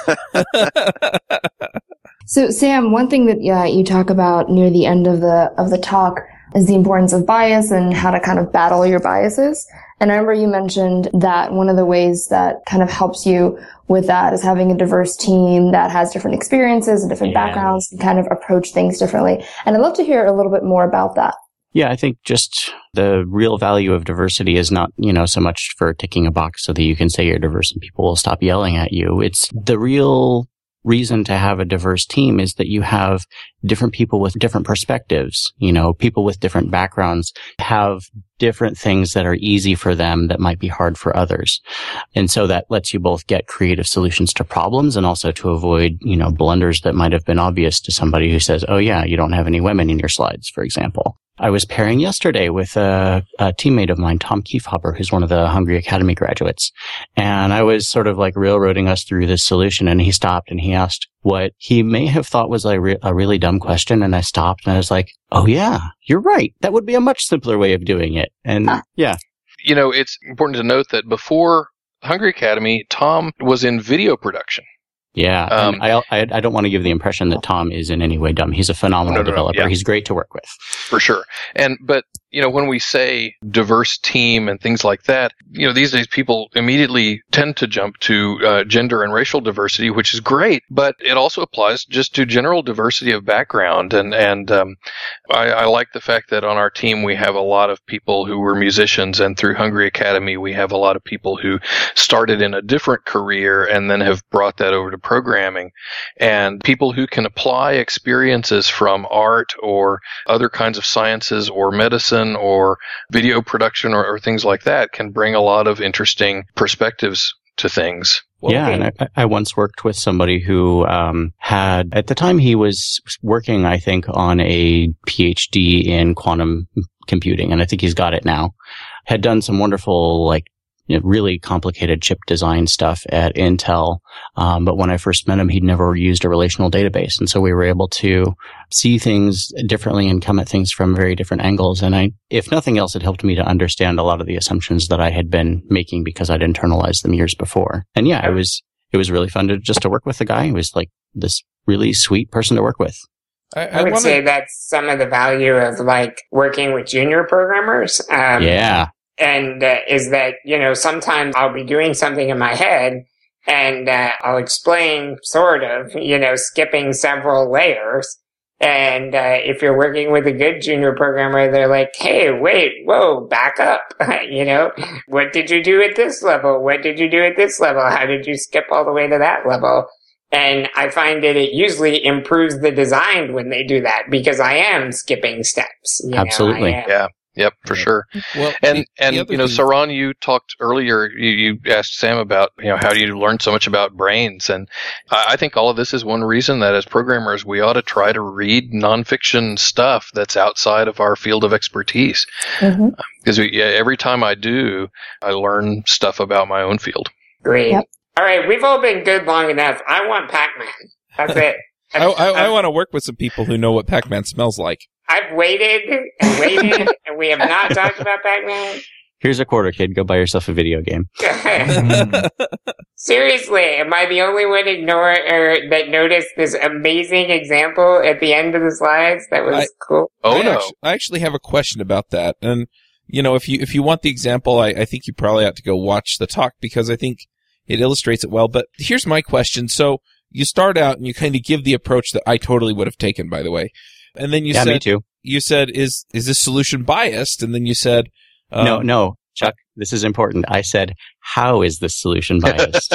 So, Sam, one thing that you talk about near the end of the talk is the importance of bias and how to kind of battle your biases. And I remember you mentioned that one of the ways that kind of helps you with that is having a diverse team that has different experiences and different backgrounds and kind of approach things differently. And I'd love to hear a little bit more about that. Yeah, I think just the real value of diversity is not, so much for ticking a box so that you can say you're diverse and people will stop yelling at you. It's the real reason to have a diverse team is that you have different people with different perspectives, people with different backgrounds have different things that are easy for them that might be hard for others. And so that lets you both get creative solutions to problems and also to avoid, blunders that might have been obvious to somebody who says, oh yeah, you don't have any women in your slides, for example. I was pairing yesterday with a teammate of mine, Tom Kiefhaber, who's one of the Hungry Academy graduates. And I was sort of like railroading us through this solution, and he stopped and he asked what he may have thought was a really dumb question. And I stopped and I was like, oh yeah, you're right. That would be a much simpler way of doing it. And yeah. It's important to note that before Hungry Academy, Tom was in video production. Yeah, I don't want to give the impression that Tom is in any way dumb. He's a phenomenal developer. Yeah. He's great to work with. For sure. But when we say diverse team and things like that, these days people immediately tend to jump to gender and racial diversity, which is great, but it also applies just to general diversity of background. And I like the fact that on our team we have a lot of people who were musicians, and through Hungry Academy we have a lot of people who started in a different career and then have brought that over to programming, and people who can apply experiences from art or other kinds of sciences or medicine or video production or things like that can bring a lot of interesting perspectives to things. Yeah, and I once worked with somebody who had, at the time he was working, I think, on a PhD in quantum computing, and I think he's got it now, had done some wonderful, really complicated chip design stuff at Intel. But when I first met him, he'd never used a relational database. And so we were able to see things differently and come at things from very different angles. And if nothing else, it helped me to understand a lot of the assumptions that I had been making because I'd internalized them years before. And yeah, it was really fun to work with the guy. He was like this really sweet person to work with. I would say that's some of the value of working with junior programmers. Yeah. And is that, sometimes I'll be doing something in my head and I'll explain sort of, skipping several layers. And if you're working with a good junior programmer, they're like, hey, wait, whoa, back up. What did you do at this level? What did you do at this level? How did you skip all the way to that level? And I find that it usually improves the design when they do that because I am skipping steps. Absolutely. Yeah. Yep, for sure. Well, and Saran, you talked earlier, you asked Sam about, how do you learn so much about brains? And I think all of this is one reason that as programmers, we ought to try to read nonfiction stuff that's outside of our field of expertise. Because every time I do, I learn stuff about my own field. Great. Yep. All right, we've all been good long enough. I want Pac-Man. That's it. I want to work with some people who know what Pac-Man smells like. I've waited and waited, and we have not talked about Pac-Man. Here's a quarter, kid. Go buy yourself a video game. Seriously, am I the only one that noticed this amazing example at the end of the slides? That was cool. I actually have a question about that. And, if you want the example, I think you probably ought to go watch the talk because I think it illustrates it well. But here's my question. So you start out and you kind of give the approach that I totally would have taken, by the way. And then you said, me too. You said, is this solution biased? And then you said, no, Chuck, this is important. I said, how is this solution biased?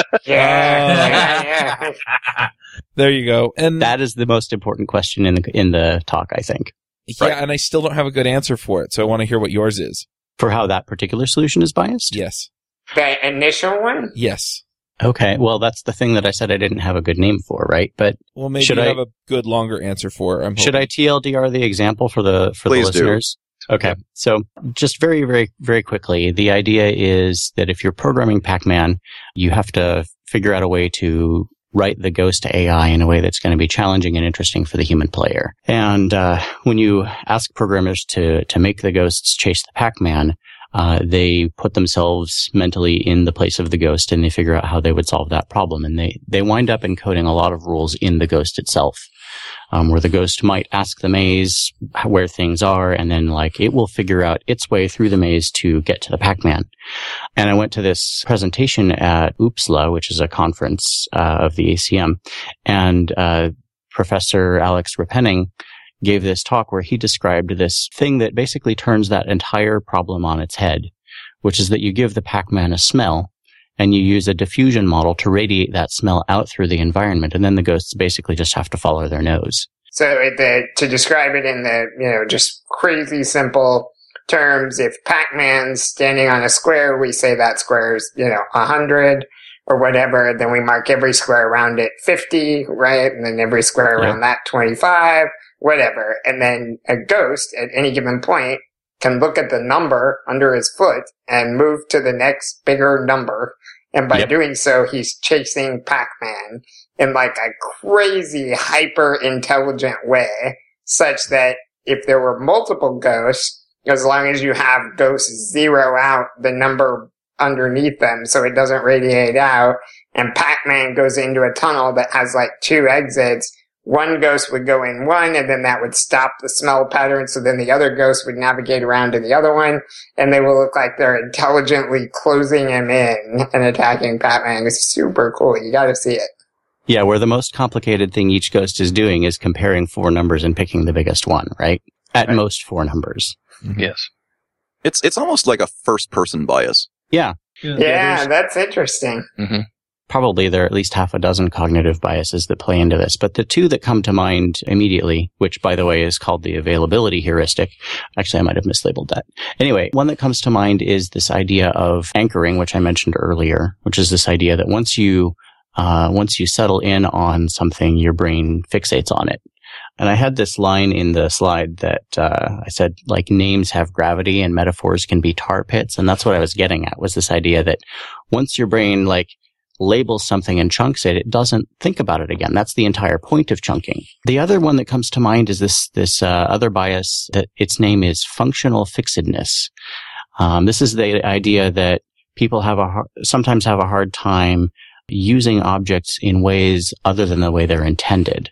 Yeah. There you go. And that is the most important question in the talk, I think. Yeah. Right. And I still don't have a good answer for it. So I want to hear what yours is. For how that particular solution is biased? Yes. The initial one? Yes. Okay, well, that's the thing that I said I didn't have a good name for, right? But maybe you have a good longer answer for it. Should I TLDR the example for the listeners? Do. Okay, so just very, very, very quickly, the idea is that if you're programming Pac-Man, you have to figure out a way to write the ghost AI in a way that's going to be challenging and interesting for the human player. And when you ask programmers to make the ghosts chase the Pac-Man, they put themselves mentally in the place of the ghost and they figure out how they would solve that problem. And they wind up encoding a lot of rules in the ghost itself, where the ghost might ask the maze where things are and then it will figure out its way through the maze to get to the Pac-Man. And I went to this presentation at OOPSLA, which is a conference, of the ACM, and, Professor Alex Repenning gave this talk where he described this thing that basically turns that entire problem on its head, which is that you give the Pac-Man a smell, and you use a diffusion model to radiate that smell out through the environment, and then the ghosts basically just have to follow their nose. So to describe it in the, just crazy simple terms, if Pac-Man's standing on a square, we say that square is, 100 or whatever, then we mark every square around it 50, right? And then every square around that 25, whatever. And then a ghost at any given point can look at the number under his foot and move to the next bigger number. And by doing so, he's chasing Pac-Man in like a crazy, hyper-intelligent way, such that if there were multiple ghosts, as long as you have ghosts zero out the number underneath them so it doesn't radiate out, and Pac-Man goes into a tunnel that has like 2 exits, one ghost would go in one, and then that would stop the smell pattern, so then the other ghost would navigate around to the other one, and they will look like they're intelligently closing him in and attacking Pac-Man. It's super cool. You gotta see it. Yeah, where the most complicated thing each ghost is doing is comparing 4 numbers and picking the biggest one, right? At most 4 numbers. Mm-hmm. Yes. It's almost like a first-person bias. Yeah. Yeah, that's interesting. Mm-hmm. Probably there are at least half a dozen cognitive biases that play into this. But the 2 that come to mind immediately, which, by the way, is called the availability heuristic. Actually, I might have mislabeled that. Anyway, one that comes to mind is this idea of anchoring, which I mentioned earlier, which is this idea that once you settle in on something, your brain fixates on it. And I had this line in the slide that I said, like, names have gravity and metaphors can be tar pits. And that's what I was getting at, was this idea that once your brain, labels something and chunks it, it doesn't think about it again. That's the entire point of chunking. The other one that comes to mind is this other bias that its name is functional fixedness. This is the idea that people sometimes have a hard time using objects in ways other than the way they're intended.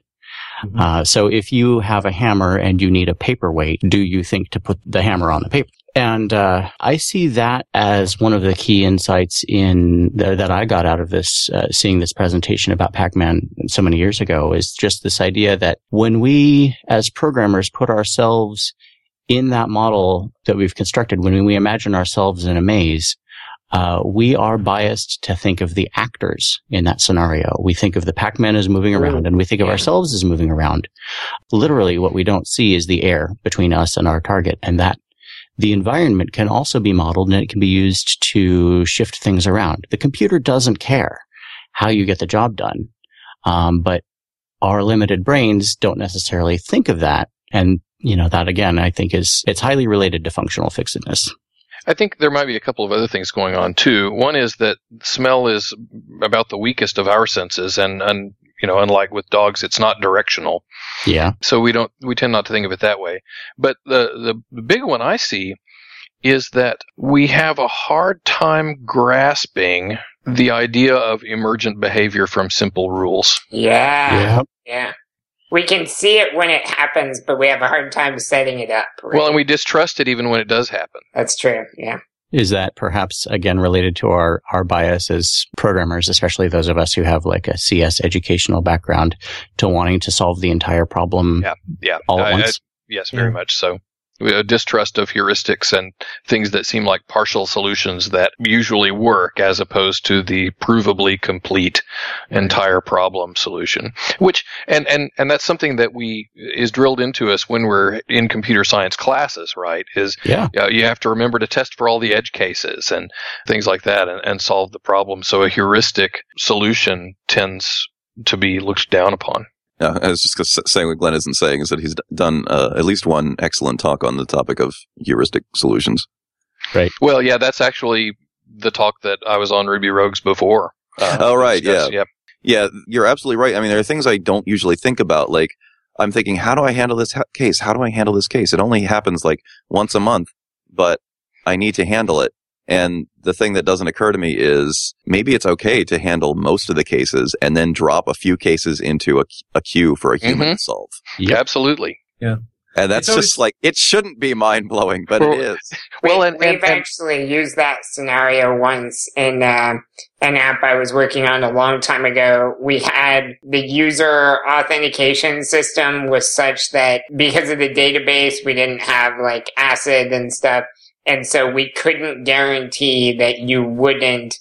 So if you have a hammer and you need a paperweight, do you think to put the hammer on the paper? And I see that as one of the key insights that I got out of this, seeing this presentation about Pac-Man so many years ago, is just this idea that when we, as programmers, put ourselves in that model that we've constructed, when we imagine ourselves in a maze, we are biased to think of the actors in that scenario. We think of the Pac-Man as moving around, and we think of ourselves as moving around. Literally, what we don't see is the air between us and our target, and that the environment can also be modeled, and it can be used to shift things around. The computer doesn't care how you get the job done, but our limited brains don't necessarily think of that. And, that again, I think it's highly related to functional fixedness. I think there might be a couple of other things going on too. One is that smell is about the weakest of our senses, and unlike with dogs, it's not directional. Yeah. So we tend not to think of it that way. But the big one I see is that we have a hard time grasping the idea of emergent behavior from simple rules. Yeah. We can see it when it happens, but we have a hard time setting it up. Right? Well, and we distrust it even when it does happen. That's true, yeah. Is that perhaps, again, related to our bias as programmers, especially those of us who have like a CS educational background, to wanting to solve the entire problem all at once? Yes, very much so. A distrust of heuristics and things that seem like partial solutions that usually work, as opposed to the provably complete entire problem solution. Which and that's something that is drilled into us when we're in computer science classes, right? You have to remember to test for all the edge cases and things like that, and solve the problem. So a heuristic solution tends to be looked down upon. Yeah, I was just saying what Glenn isn't saying is that he's done at least one excellent talk on the topic of heuristic solutions. Right. Well, yeah, that's actually the talk that I was on Ruby Rogues before. Right, yeah. Yep. Yeah, you're absolutely right. I mean, there are things I don't usually think about. Like, I'm thinking, how do I handle this case? How do I handle this case? It only happens like once a month, but I need to handle it. And the thing that doesn't occur to me is maybe it's okay to handle most of the cases and then drop a few cases into a queue for a human to solve. Yep. Absolutely. Yeah. And that's just like, it shouldn't be mind-blowing, but it is. We've actually used that scenario once in an app I was working on a long time ago. We had the user authentication system was such that because of the database, we didn't have like ACID and stuff. And so we couldn't guarantee that you wouldn't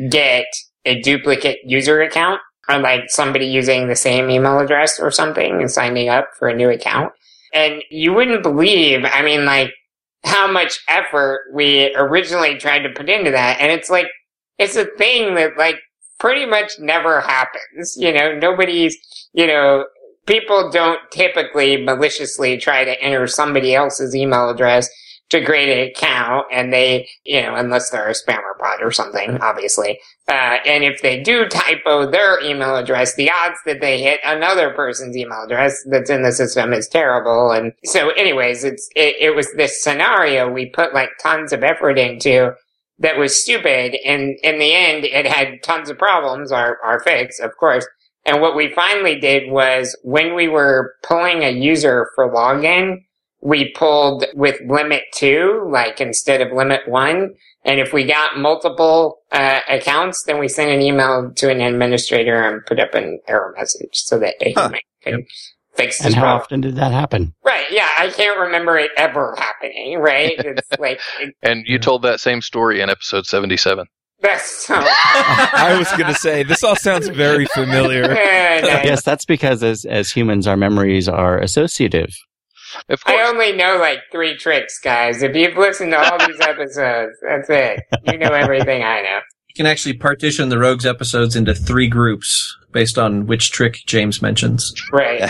get a duplicate user account, or like somebody using the same email address or something and signing up for a new account. And you wouldn't believe, I mean, like, how much effort we originally tried to put into that. And it's like, it's a thing that, like, pretty much never happens. You know, nobody's, you know, people don't typically maliciously try to enter somebody else's email address to create an account, and they, you know, unless they're a spammer bot or something, obviously. And if they do typo their email address, the odds that they hit another person's email address that's in the system is terrible. And so anyways, it was this scenario we put like tons of effort into that was stupid. And in the end, it had tons of problems, our fix, of course. And what we finally did was when we were pulling a user for login, we pulled with limit 2, like instead of limit 1. And if we got multiple accounts, then we sent an email to an administrator and put up an error message so that a human could fix this And how problem. often did that happen? Right, yeah, I can't remember it ever happening, right? It's like... And you told that same story in episode 77. That's so... I was going to say, this all sounds very familiar. Nice. Yes, that's because as humans, our memories are associative. Of course. I only know like 3 tricks, guys. If you've listened to all these episodes, that's it. You know everything I know. You can actually partition the Rogues episodes into 3 groups based on which trick James mentions. Right.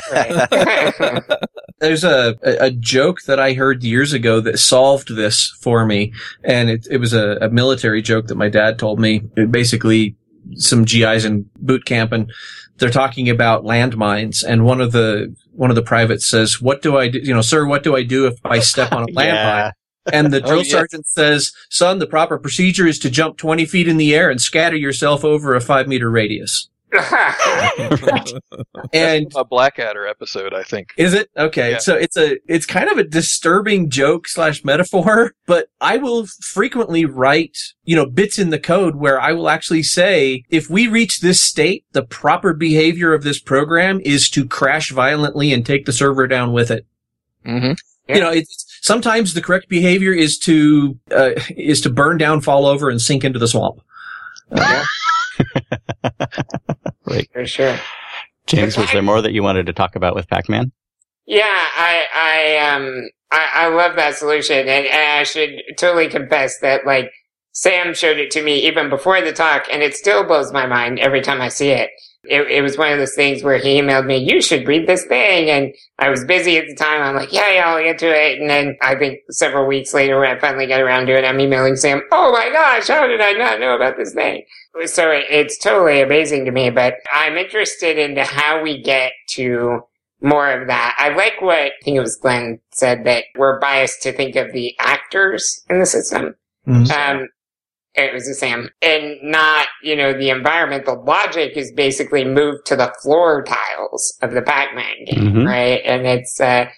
There's a joke that I heard years ago that solved this for me, and it was a military joke that my dad told me. Basically, some GIs in boot camp, and they're talking about landmines, and one of the privates says, "What do I do, sir, what do I do if I step on a landmine?" Yeah. And the drill sergeant says, "Son, the proper procedure is to jump 20 feet in the air and scatter yourself over a 5-meter radius." And A Blackadder episode, I think. is it? Okay. Yeah. So it's kind of a disturbing joke / metaphor, but I will frequently write, bits in the code where I will actually say, if we reach this state, the proper behavior of this program is to crash violently and take the server down with it. Mm-hmm. Sometimes the correct behavior is to burn down, fall over, and sink into the swamp. Yeah, Right. for sure. James, was there more that you wanted to talk about with Pac-Man? Yeah, I love that solution, and I should totally confess that, like, Sam showed it to me even before the talk, and it still blows my mind every time I see it. It was one of those things where he emailed me, "You should read this thing," and I was busy at the time. I'm like, yeah, I'll get to it. And then I think several weeks later, when I finally got around to it, I'm emailing Sam, "Oh my gosh, how did I not know about this thing?" So it's totally amazing to me, but I'm interested into how we get to more of that. I like what, I think it was Glenn said, that we're biased to think of the actors in the system. Mm-hmm. It was the same. And not, the environment. The logic is basically moved to the floor tiles of the Pac-Man game, Mhm. right? And it's,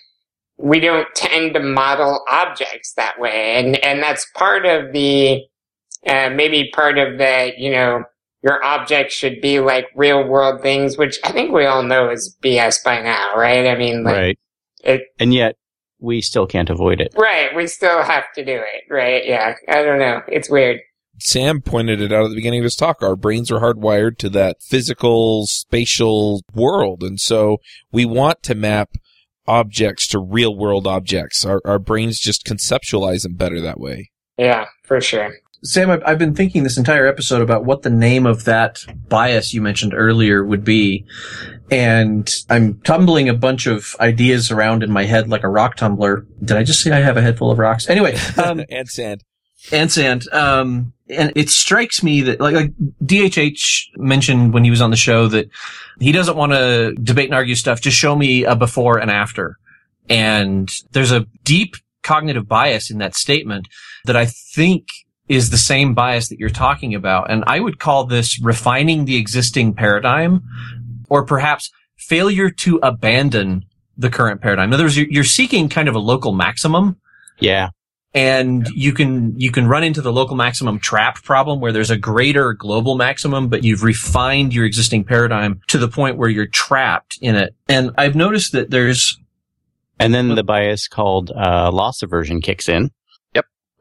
we don't tend to model objects that way. And that's part of the, maybe part of the, your objects should be like real world things, which I think we all know is BS by now, right? I mean, like, Right. And yet, we still can't avoid it. right. We still have to do it, right? Yeah. I don't know. It's weird. Sam pointed it out at the beginning of his talk. Our brains are hardwired to that physical, spatial world. And so we want to map objects to real world objects. Our brains just conceptualize them better that way. Yeah, for sure. Sam, I've been thinking this entire episode about what the name of that bias you mentioned earlier would be. And I'm tumbling a bunch of ideas around in my head like a rock tumbler. Did I just say I have a head full of rocks? Anyway. And sand. And sand. And it strikes me that like DHH mentioned when he was on the show that he doesn't want to debate and argue stuff. Just show me a before and after. And there's a deep cognitive bias in that statement that I think is the same bias that you're talking about. And I would call this refining the existing paradigm, or perhaps failure to abandon the current paradigm. In other words, you're seeking kind of a local maximum. Yeah. And you can run into the local maximum trap problem where there's a greater global maximum, but you've refined your existing paradigm to the point where you're trapped in it. And I've noticed that And then the bias called loss aversion kicks in.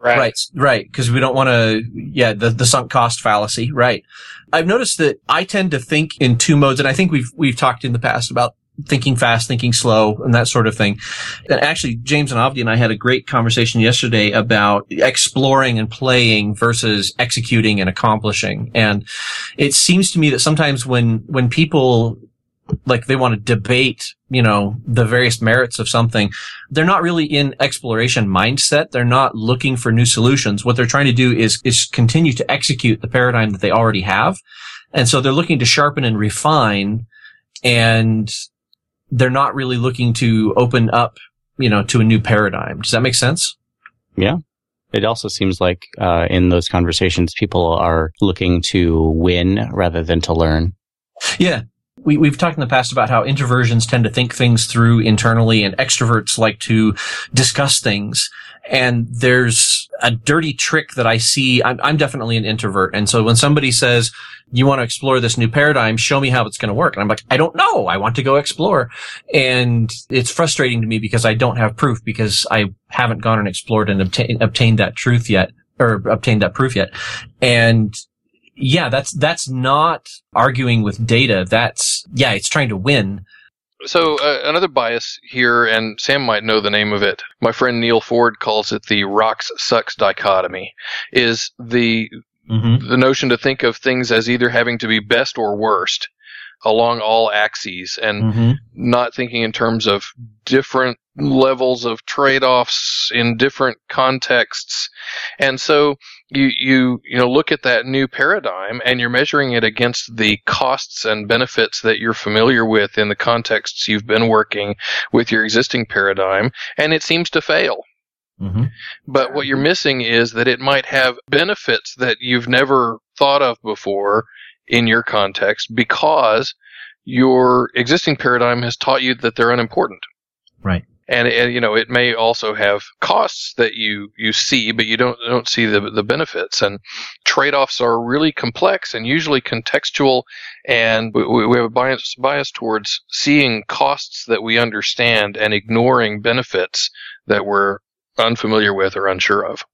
Right. Because we don't want to, the sunk cost fallacy. Right. I've noticed that I tend to think in two modes, and I think we've talked in the past about thinking fast, thinking slow, and that sort of thing. And actually, James and Avdi and I had a great conversation yesterday about exploring and playing versus executing and accomplishing. And it seems to me that sometimes when people, like, they want to debate, the various merits of something, they're not really in exploration mindset. They're not looking for new solutions. What they're trying to do is continue to execute the paradigm that they already have. And so they're looking to sharpen and refine, and they're not really looking to open up, to a new paradigm. Does that make sense? Yeah. It also seems like, in those conversations, people are looking to win rather than to learn. Yeah. We've talked in the past about how introversions tend to think things through internally, and extroverts like to discuss things. And there's a dirty trick that I see. I'm definitely an introvert. And so when somebody says, you want to explore this new paradigm, show me how it's going to work. And I'm like, I don't know. I want to go explore. And it's frustrating to me because I don't have proof, because I haven't gone and explored and obtained that truth yet, or obtained that proof yet. And yeah, that's not arguing with data. It's trying to win. So another bias here, and Sam might know the name of it. My friend Neil Ford calls it the rocks sucks dichotomy, is the notion to think of things as either having to be best or worst along all axes, and not thinking in terms of different levels of trade-offs in different contexts. And so you look at that new paradigm, and you're measuring it against the costs and benefits that you're familiar with in the contexts you've been working with your existing paradigm, and it seems to fail. But what you're missing is that it might have benefits that you've never thought of before in your context, because your existing paradigm has taught you that they're unimportant. Right. And it may also have costs that you see, but you don't see the benefits. And trade-offs are really complex and usually contextual, and we have a bias towards seeing costs that we understand and ignoring benefits that we're unfamiliar with or unsure of.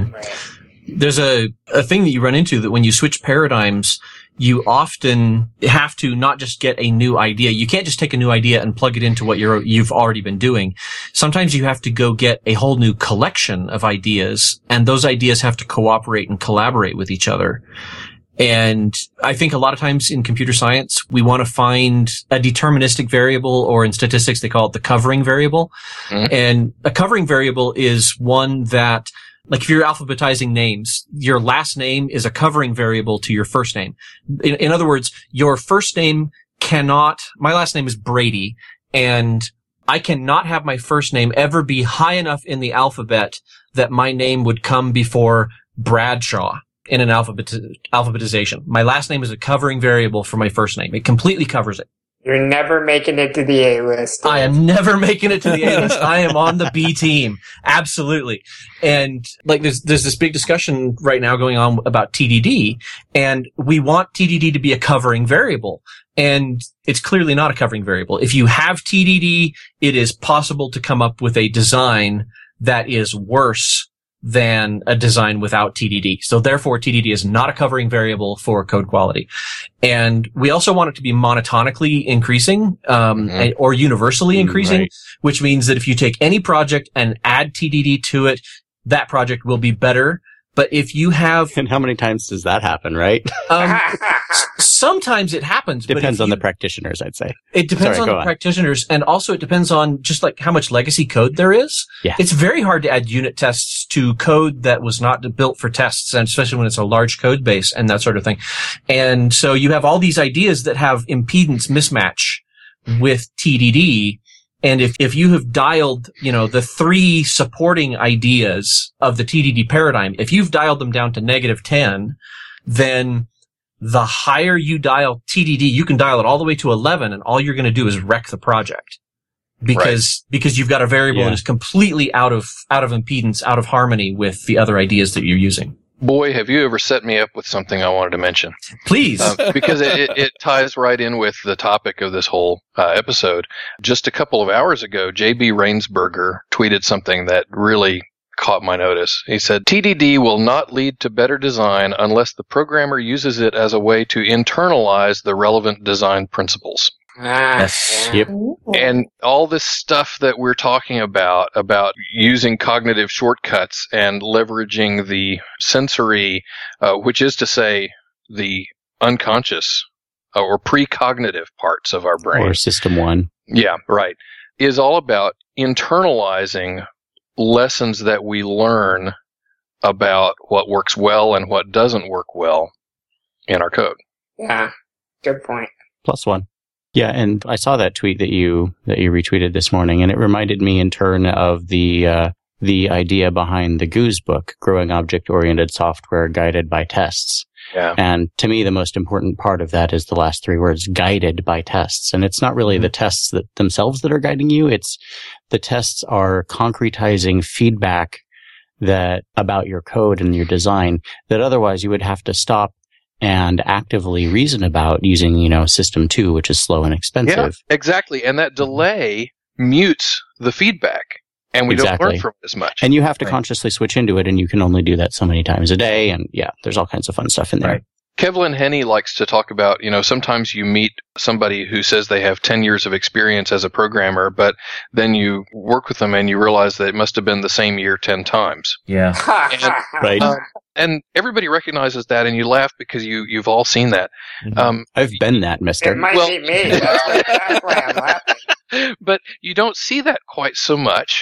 There's a thing that you run into, that when you switch paradigms, you often have to not just get a new idea. You can't just take a new idea and plug it into what you've already been doing. Sometimes you have to go get a whole new collection of ideas, and those ideas have to cooperate and collaborate with each other. And I think a lot of times in computer science, we want to find a deterministic variable, or in statistics, they call it the covering variable. And a covering variable is one that, like, if you're alphabetizing names, your last name is a covering variable to your first name. In other words, your first name my last name is Brady, and I cannot have my first name ever be high enough in the alphabet that my name would come before Bradshaw in an alphabetization. My last name is a covering variable for my first name. It completely covers it. You're never making it to the A-list. I am never making it to the A-list. I am on the B team. Absolutely. And like there's this big discussion right now going on about TDD, and we want TDD to be a covering variable. And it's clearly not a covering variable. If you have TDD, it is possible to come up with a design that is worse than a design without TDD. So therefore, TDD is not a covering variable for code quality. And we also want it to be monotonically increasing, or universally increasing, which means that if you take any project and add TDD to it, that project will be better. But if you have... And how many times does that happen, right? Sometimes it happens. Depends on the practitioners, I'd say. It depends on the practitioners, and also it depends on just like how much legacy code there is. Yeah. It's very hard to add unit tests to code that was not built for tests, and especially when it's a large code base and that sort of thing. And so you have all these ideas that have impedance mismatch with TDD. And if you have dialed, the 3 supporting ideas of the TDD paradigm, if you've dialed them down to -10, then the higher you dial TDD, you can dial it all the way to 11, and all you're going to do is wreck the project. Because you've got a variable that is completely out of impedance, out of harmony with the other ideas that you're using. Boy, have you ever set me up with something I wanted to mention. Please. Because it ties right in with the topic of this whole episode. Just a couple of hours ago, J.B. Rainsberger tweeted something that really caught my notice. He said, TDD will not lead to better design unless the programmer uses it as a way to internalize the relevant design principles. Yes. Yep. And all this stuff that we're talking about using cognitive shortcuts and leveraging the sensory, which is to say the unconscious or precognitive parts of our brain. Or system one. Yeah, right. Is all about internalizing lessons that we learn about what works well and what doesn't work well in our code. Yeah, good point. +1. Yeah, and I saw that tweet that you retweeted this morning, and it reminded me in turn of the idea behind the Goose book, Growing Object-Oriented Software Guided by Tests. Yeah. And to me, the most important part of that is the last 3 words, guided by tests. And it's not really the tests themselves that are guiding you. It's the tests are concretizing feedback about your code and your design that otherwise you would have to stop and actively reason about using, system 2, which is slow and expensive. Yeah, exactly. And that delay mutes the feedback. And we don't learn from it as much. And you have to consciously switch into it, and you can only do that so many times a day. And yeah, there's all kinds of fun stuff in there. Right. Kevlin Henney likes to talk about, sometimes you meet somebody who says they have 10 years of experience as a programmer, but then you work with them and you realize that it must have been the same year 10 times. Yeah. Right. And everybody recognizes that, and you laugh because you've all seen that. I've been that, mister. It might be me. That's why I'm laughing. But you don't see that quite so much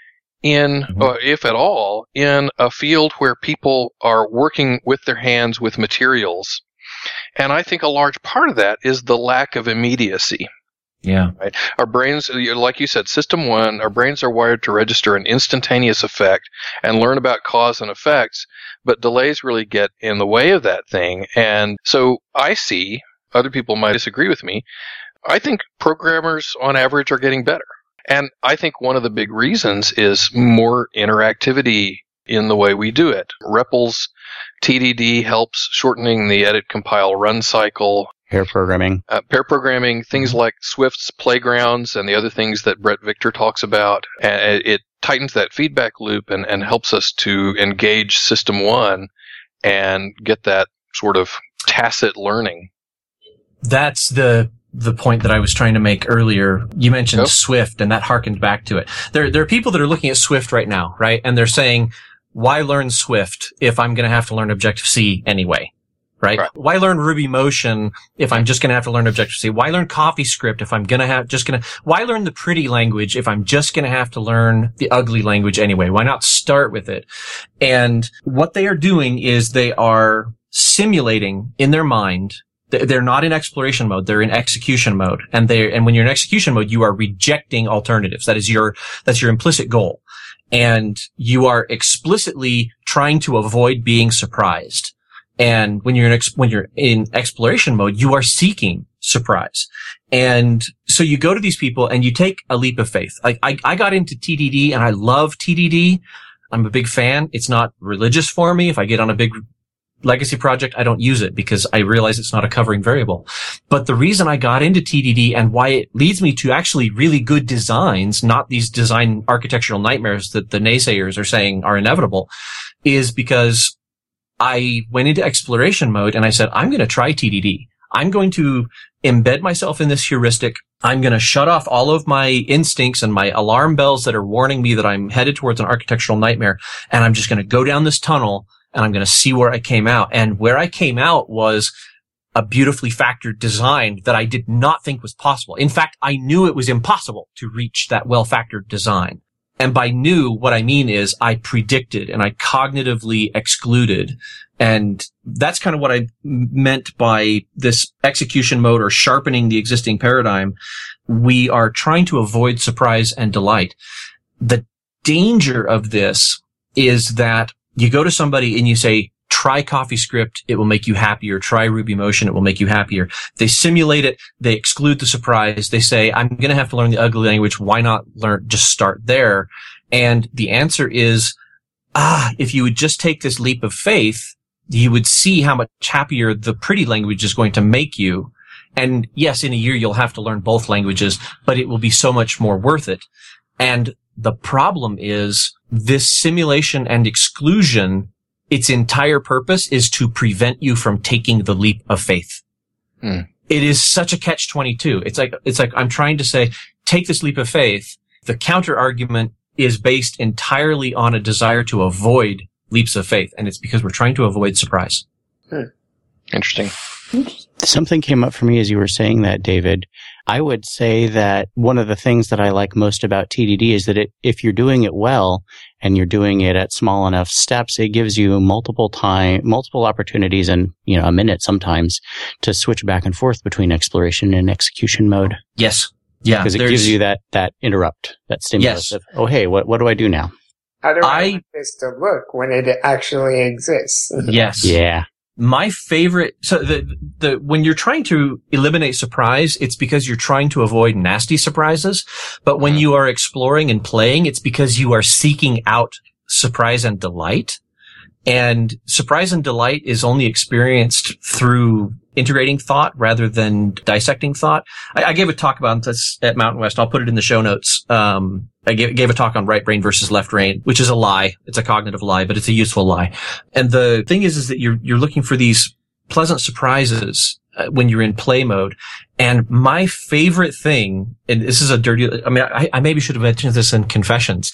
if at all, in a field where people are working with their hands with materials. And I think a large part of that is the lack of immediacy. Yeah. Right? Our brains, like you said, system 1, our brains are wired to register an instantaneous effect and learn about cause and effects, but delays really get in the way of that thing. And so I see, other people might disagree with me, I think programmers on average are getting better. And I think one of the big reasons is more interactivity in the way we do it. REPL's TDD helps shortening the edit, compile, run cycle. Pair programming. Pair programming, things like Swift's playgrounds and the other things that Brett Victor talks about. And it tightens that feedback loop and helps us to engage System 1 and get that sort of tacit learning. That's the point that I was trying to make earlier. You mentioned Swift, and that harkened back to it. There are people that are looking at Swift right now, right? And they're saying, why learn Swift if I'm going to have to learn Objective-C anyway? Right? Why learn Ruby Motion if I'm just going to have to learn Objective-C? Why learn CoffeeScript if I'm going to why learn the pretty language if I'm just going to have to learn the ugly language anyway? Why not start with it? And what they are doing is they are simulating in their mind. They're not in exploration mode. They're in execution mode. And when you're in execution mode, you are rejecting alternatives. That's your implicit goal. And you are explicitly trying to avoid being surprised. And when you're in exploration mode, you are seeking surprise. And so you go to these people and you take a leap of faith. I got into TDD and I love TDD. I'm a big fan. It's not religious for me. If I get on a big legacy project, I don't use it because I realize it's not a covering variable. But the reason I got into TDD and why it leads me to actually really good designs, not these design architectural nightmares that the naysayers are saying are inevitable, is because I went into exploration mode and I said, I'm going to try TDD. I'm going to embed myself in this heuristic. I'm going to shut off all of my instincts and my alarm bells that are warning me that I'm headed towards an architectural nightmare. And I'm just going to go down this tunnel and I'm going to see where I came out. And where I came out was a beautifully factored design that I did not think was possible. In fact, I knew it was impossible to reach that well-factored design. And by knew, what I mean is I predicted and I cognitively excluded. And that's kind of what I meant by this execution mode or sharpening the existing paradigm. We are trying to avoid surprise and delight. The danger of this is that you go to somebody and you say, try CoffeeScript, it will make you happier. Try Ruby Motion, it will make you happier. They simulate it. They exclude the surprise. They say, I'm going to have to learn the ugly language. Why not just start there? And the answer is, if you would just take this leap of faith, you would see how much happier the pretty language is going to make you. And yes, in a year, you'll have to learn both languages, but it will be so much more worth it. And The problem is this simulation and exclusion, its entire purpose is to prevent you from taking the leap of faith. It is such a catch-22. It's like I'm trying to say, take this leap of faith. The counter argument is based entirely on a desire to avoid leaps of faith, and it's because we're trying to avoid surprise. Interesting. Something came up for me as you were saying that, David. I would say that one of the things that I like most about TDD is that if you're doing it well and you're doing it at small enough steps, it gives you multiple opportunities and, a minute sometimes to switch back and forth between exploration and execution mode. Yes. Yeah. Because it gives you that interrupt, that stimulus of, oh, hey, what do I do now? How do I want this to look when it actually exists? Yes. Yeah. My favorite, so when you're trying to eliminate surprise, it's because you're trying to avoid nasty surprises. But when you are exploring and playing, it's because you are seeking out surprise and delight. And surprise and delight is only experienced through integrating thought rather than dissecting thought. I gave a talk about this at Mountain West. I'll put it in the show notes. I gave a talk on right brain versus left brain, which is a lie. It's a cognitive lie, but it's a useful lie. And the thing is that you're looking for these pleasant surprises when you're in play mode. And my favorite thing, and this is I maybe should have mentioned this in Confessions.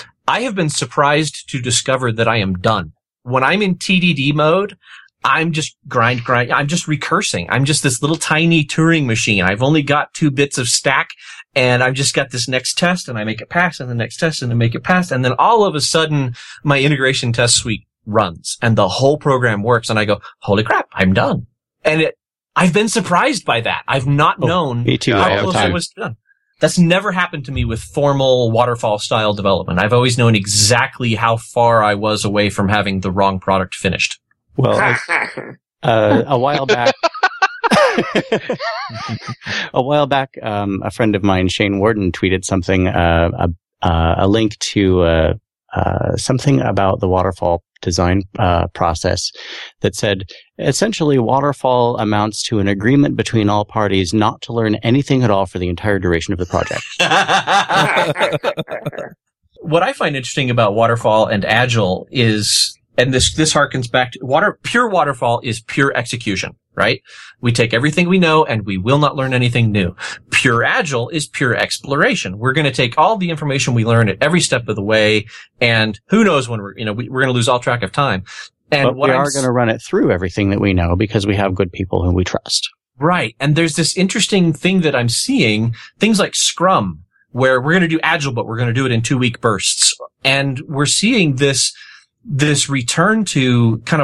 I have been surprised to discover that I am done. When I'm in TDD mode, I'm just grind. I'm just recursing. I'm just this little tiny Turing machine. I've only got 2 bits of stack, and I've just got this next test, and I make it pass, and the next test, and I make it pass, and then all of a sudden, my integration test suite runs, and the whole program works, and I go, holy crap, I'm done. And I've been surprised by that. I've not known me too, how close I was done. That's never happened to me with formal waterfall style development. I've always known exactly how far I was away from having the wrong product finished. Well, a while back, a friend of mine, Shane Warden, tweeted something, a link to something about the waterfall design process that said, essentially, waterfall amounts to an agreement between all parties not to learn anything at all for the entire duration of the project. What I find interesting about waterfall and agile is, and this harkens back to pure waterfall is pure execution, right? We take everything we know and we will not learn anything new. Pure agile is pure exploration. We're going to take all the information we learn at every step of the way, and who knows when we're going to lose all track of time. And but we are going to run it through everything that we know because we have good people whom we trust. Right. And there's this interesting thing that I'm seeing, things like Scrum, where we're going to do agile, but we're going to do it in 2-week bursts. And we're seeing this return to kind of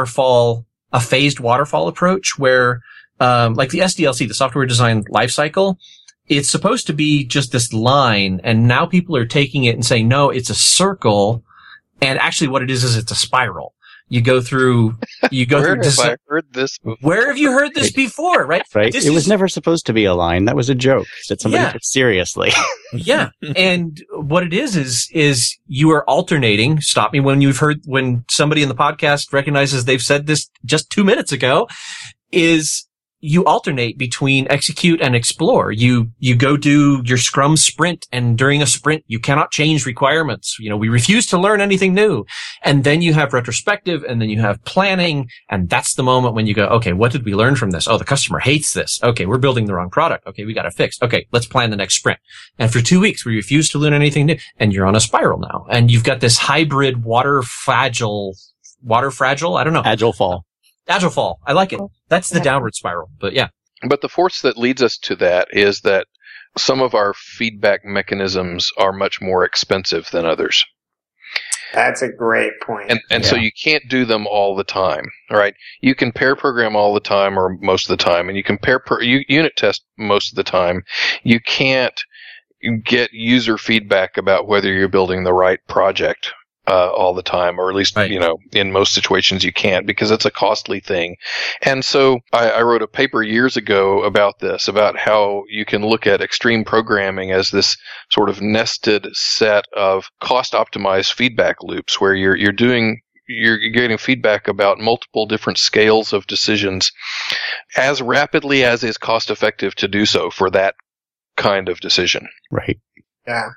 a phased waterfall approach where, like the SDLC, the software design lifecycle, it's supposed to be just this line, and now people are taking it and saying, no, it's a circle, and actually what it is it's a spiral. You go through. Where have I heard this before? Where have you heard this before? Right. Right. It was never supposed to be a line. That was a joke that somebody took seriously. Yeah. And what it is you are alternating. Stop me when somebody in the podcast recognizes they've said this just 2 minutes ago. Is you alternate between execute and explore. You go do your Scrum sprint, and during a sprint, you cannot change requirements. We refuse to learn anything new. And then you have retrospective, and then you have planning, and that's the moment when you go, okay, what did we learn from this? Oh, the customer hates this. Okay, we're building the wrong product. Okay, we got to fix. Okay, let's plan the next sprint. And for 2 weeks, we refuse to learn anything new, and you're on a spiral now. And you've got this hybrid water fragile, I don't know. Agile fall. I like it. That's the downward spiral, but yeah. But the force that leads us to that is that some of our feedback mechanisms are much more expensive than others. That's a great point. And so you can't do them all the time, right? You can pair program all the time or most of the time, and you can unit test most of the time. You can't get user feedback about whether you're building the right project all the time, or at least, right. In most situations you can't, because it's a costly thing. And so I wrote a paper years ago about this, about how you can look at extreme programming as this sort of nested set of cost-optimized feedback loops where you're getting feedback about multiple different scales of decisions as rapidly as is cost-effective to do so for that kind of decision. Right. Yeah.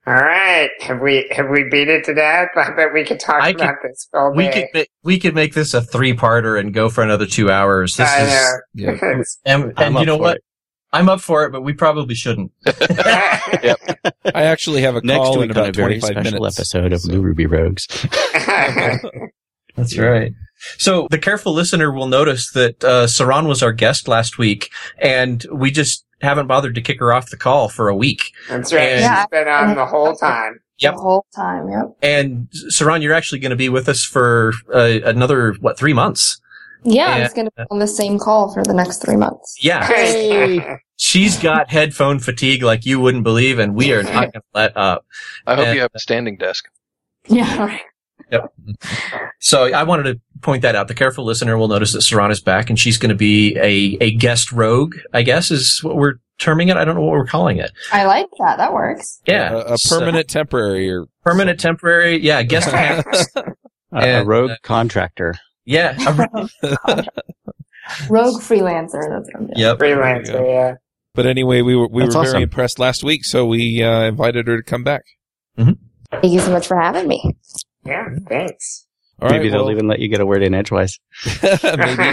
All right. Have we beat it to death? I bet we could talk about this all day. We could make this a 3-parter and go for another 2 hours. I know. Yeah. And you know what? I'm up for it, but we probably shouldn't. Yep. I actually have a Next call in week on about a very 25 special minutes. episode of Blue Ruby Rogues. That's right. So the careful listener will notice that Saran was our guest last week, and we just haven't bothered to kick her off the call for a week. That's right. And- She's been on the whole time. Yep. The whole time, yep. And Saran, you're actually going to be with us for another, 3 months? Yeah, Yeah. I'm just going to be on the same call for the next 3 months. Yeah. She's got headphone fatigue like you wouldn't believe, and we are not going to let up. I hope And- you have a standing desk. Yeah, right. So I wanted to point that out. The careful listener will notice that Saran is back, and she's going to be a guest rogue, I guess is what we're terming it. I don't know what we're calling it. I like that. That works. Yeah. A permanent temporary or Permanent temporary. Yeah. Guest panelist. A And, rogue contractor. Yeah. Rogue freelancer. That's what I'm doing. Yep. Freelancer, yeah. But anyway, we were That's very awesome. impressed last week, so we invited her to come back. Thank you so much for having me. Yeah, thanks. All Maybe right, they'll well, even let you get a word in edgewise. maybe.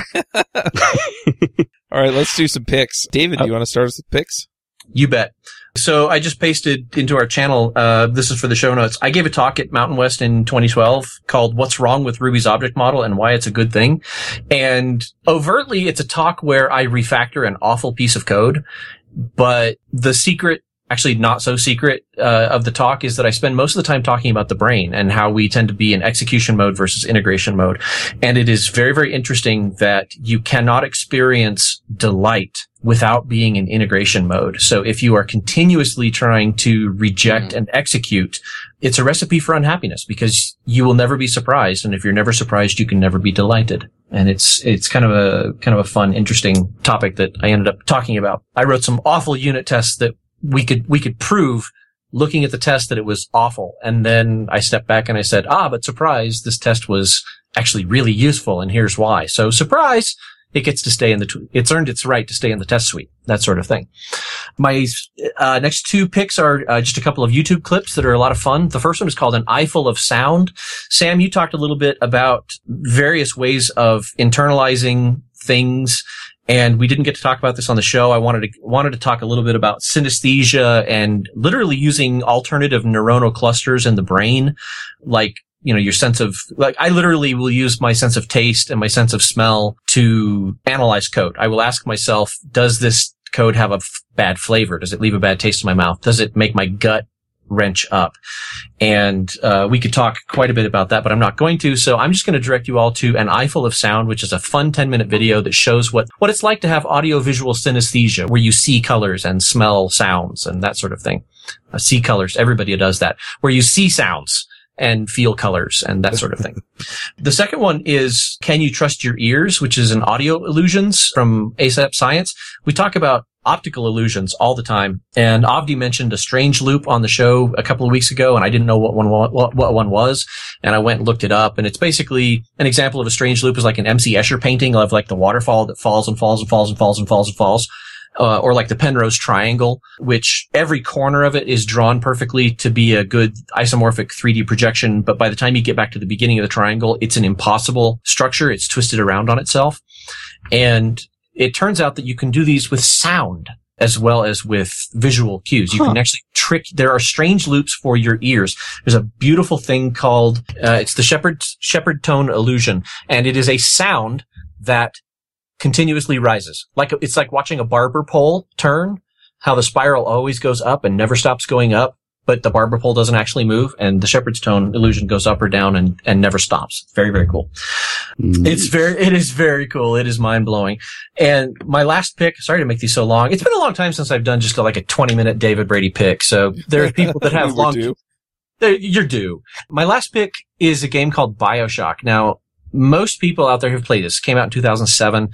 All right, let's do some picks. David, do you want to start us with picks? You bet. So I just pasted into our channel, this is for the show notes. I gave a talk at Mountain West in 2012 called What's Wrong with Ruby's Object Model and Why It's a Good Thing. And overtly, it's a talk where I refactor an awful piece of code. But the secret, actually not so secret, of the talk is that I spend most of the time talking about the brain and how we tend to be in execution mode versus integration mode. And it is very, very interesting that you cannot experience delight without being in integration mode. So if you are continuously trying to reject and execute, it's a recipe for unhappiness because you will never be surprised. And if you're never surprised, you can never be delighted. And it's kind of a fun, interesting topic that I ended up talking about. I wrote some awful unit tests that we could prove looking at the test that it was awful. And then I stepped back and I said, but surprise, this test was actually really useful. And here's why. So surprise, it gets to stay in it's earned its right to stay in the test suite, that sort of thing. My next 2 picks are just a couple of YouTube clips that are a lot of fun. The first one is called An Eyeful of Sound. Sam, you talked a little bit about various ways of internalizing things, and we didn't get to talk about this on the show. I wanted to talk a little bit about synesthesia and literally using alternative neuronal clusters in the brain, like, your sense of, I literally will use my sense of taste and my sense of smell to analyze code. I will ask myself, does this code have a bad flavor? Does it leave a bad taste in my mouth? Does it make my gut wrench up? And we could talk quite a bit about that, but I'm not going to. So I'm just going to direct you all to An Eyeful of Sound, which is a fun 10-minute video that shows what it's like to have audio-visual synesthesia, where you see colors and smell sounds and that sort of thing. See colors. Everybody does that. Where you see sounds and feel colors and that sort of thing. The second one is Can You Trust Your Ears, which is an audio illusions from ASAP Science. We talk about optical illusions all the time. And Avdi mentioned a strange loop on the show a couple of weeks ago, and I didn't know what one was. And I went and looked it up, and it's basically an example of a strange loop is like an MC Escher painting of like the waterfall that falls and falls and falls and falls and falls and falls. Or like the Penrose triangle, which every corner of it is drawn perfectly to be a good isomorphic 3D projection. But by the time you get back to the beginning of the triangle, it's an impossible structure. It's twisted around on itself. And it turns out that you can do these with sound as well as with visual cues. You can actually there are strange loops for your ears. There's a beautiful thing called, it's the Shepherd tone illusion. And it is a sound that continuously rises. It's like watching a barber pole turn, how the spiral always goes up and never stops going up, but the barber pole doesn't actually move, and the shepherd's tone illusion goes up or down and never stops. It's very, very cool. It is very cool. It is mind-blowing. And my last pick, sorry to make these so long. It's been a long time since I've done just like a 20-minute David Brady pick, so there's people that have you're due. My last pick is a game called BioShock. Now, most people out there who've played this. Came out in 2007.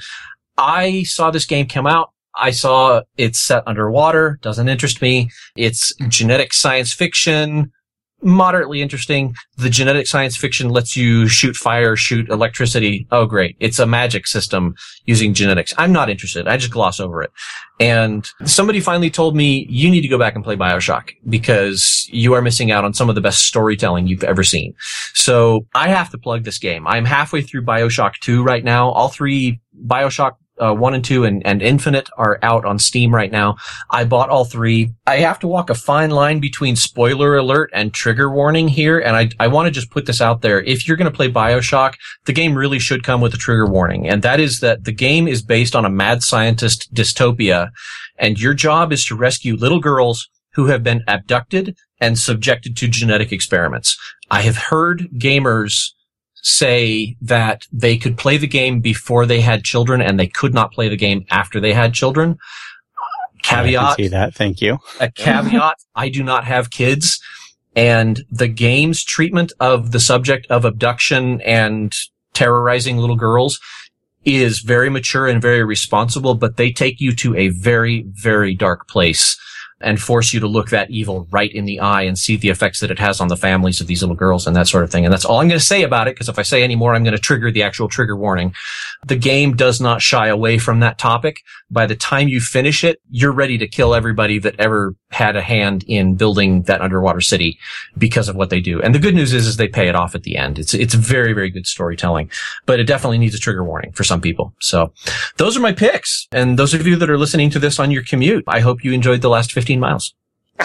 I saw this game come out. I saw it's set underwater. Doesn't interest me. It's genetic science fiction moderately interesting. The genetic science fiction lets you shoot fire, shoot electricity. Oh, great. It's a magic system using genetics. I'm not interested. I just gloss over it. And somebody finally told me, you need to go back and play BioShock because you are missing out on some of the best storytelling you've ever seen. So I have to plug this game. I'm halfway through BioShock 2 right now. All three BioShock 1 and 2 and Infinite are out on Steam right now. I bought all three. I have to walk a fine line between spoiler alert and trigger warning here, and I want to just put this out there. If you're going to play BioShock, the game really should come with a trigger warning, and that is that the game is based on a mad scientist dystopia, and your job is to rescue little girls who have been abducted and subjected to genetic experiments. I have heard gamers say that they could play the game before they had children and they could not play the game after they had children. Caveat. I can see that. Thank you. A caveat. I do not have kids, and the game's treatment of the subject of abduction and terrorizing little girls is very mature and very responsible, but they take you to a very, very dark place and force you to look that evil right in the eye and see the effects that it has on the families of these little girls and that sort of thing. And that's all I'm going to say about it, because if I say any more, I'm going to trigger the actual trigger warning. The game does not shy away from that topic. By the time you finish it, you're ready to kill everybody that ever had a hand in building that underwater city because of what they do. And the good news is they pay it off at the end. It's very, very good storytelling, but it definitely needs a trigger warning for some people. So those are my picks. And those of you that are listening to this on your commute, I hope you enjoyed the last 15 miles. All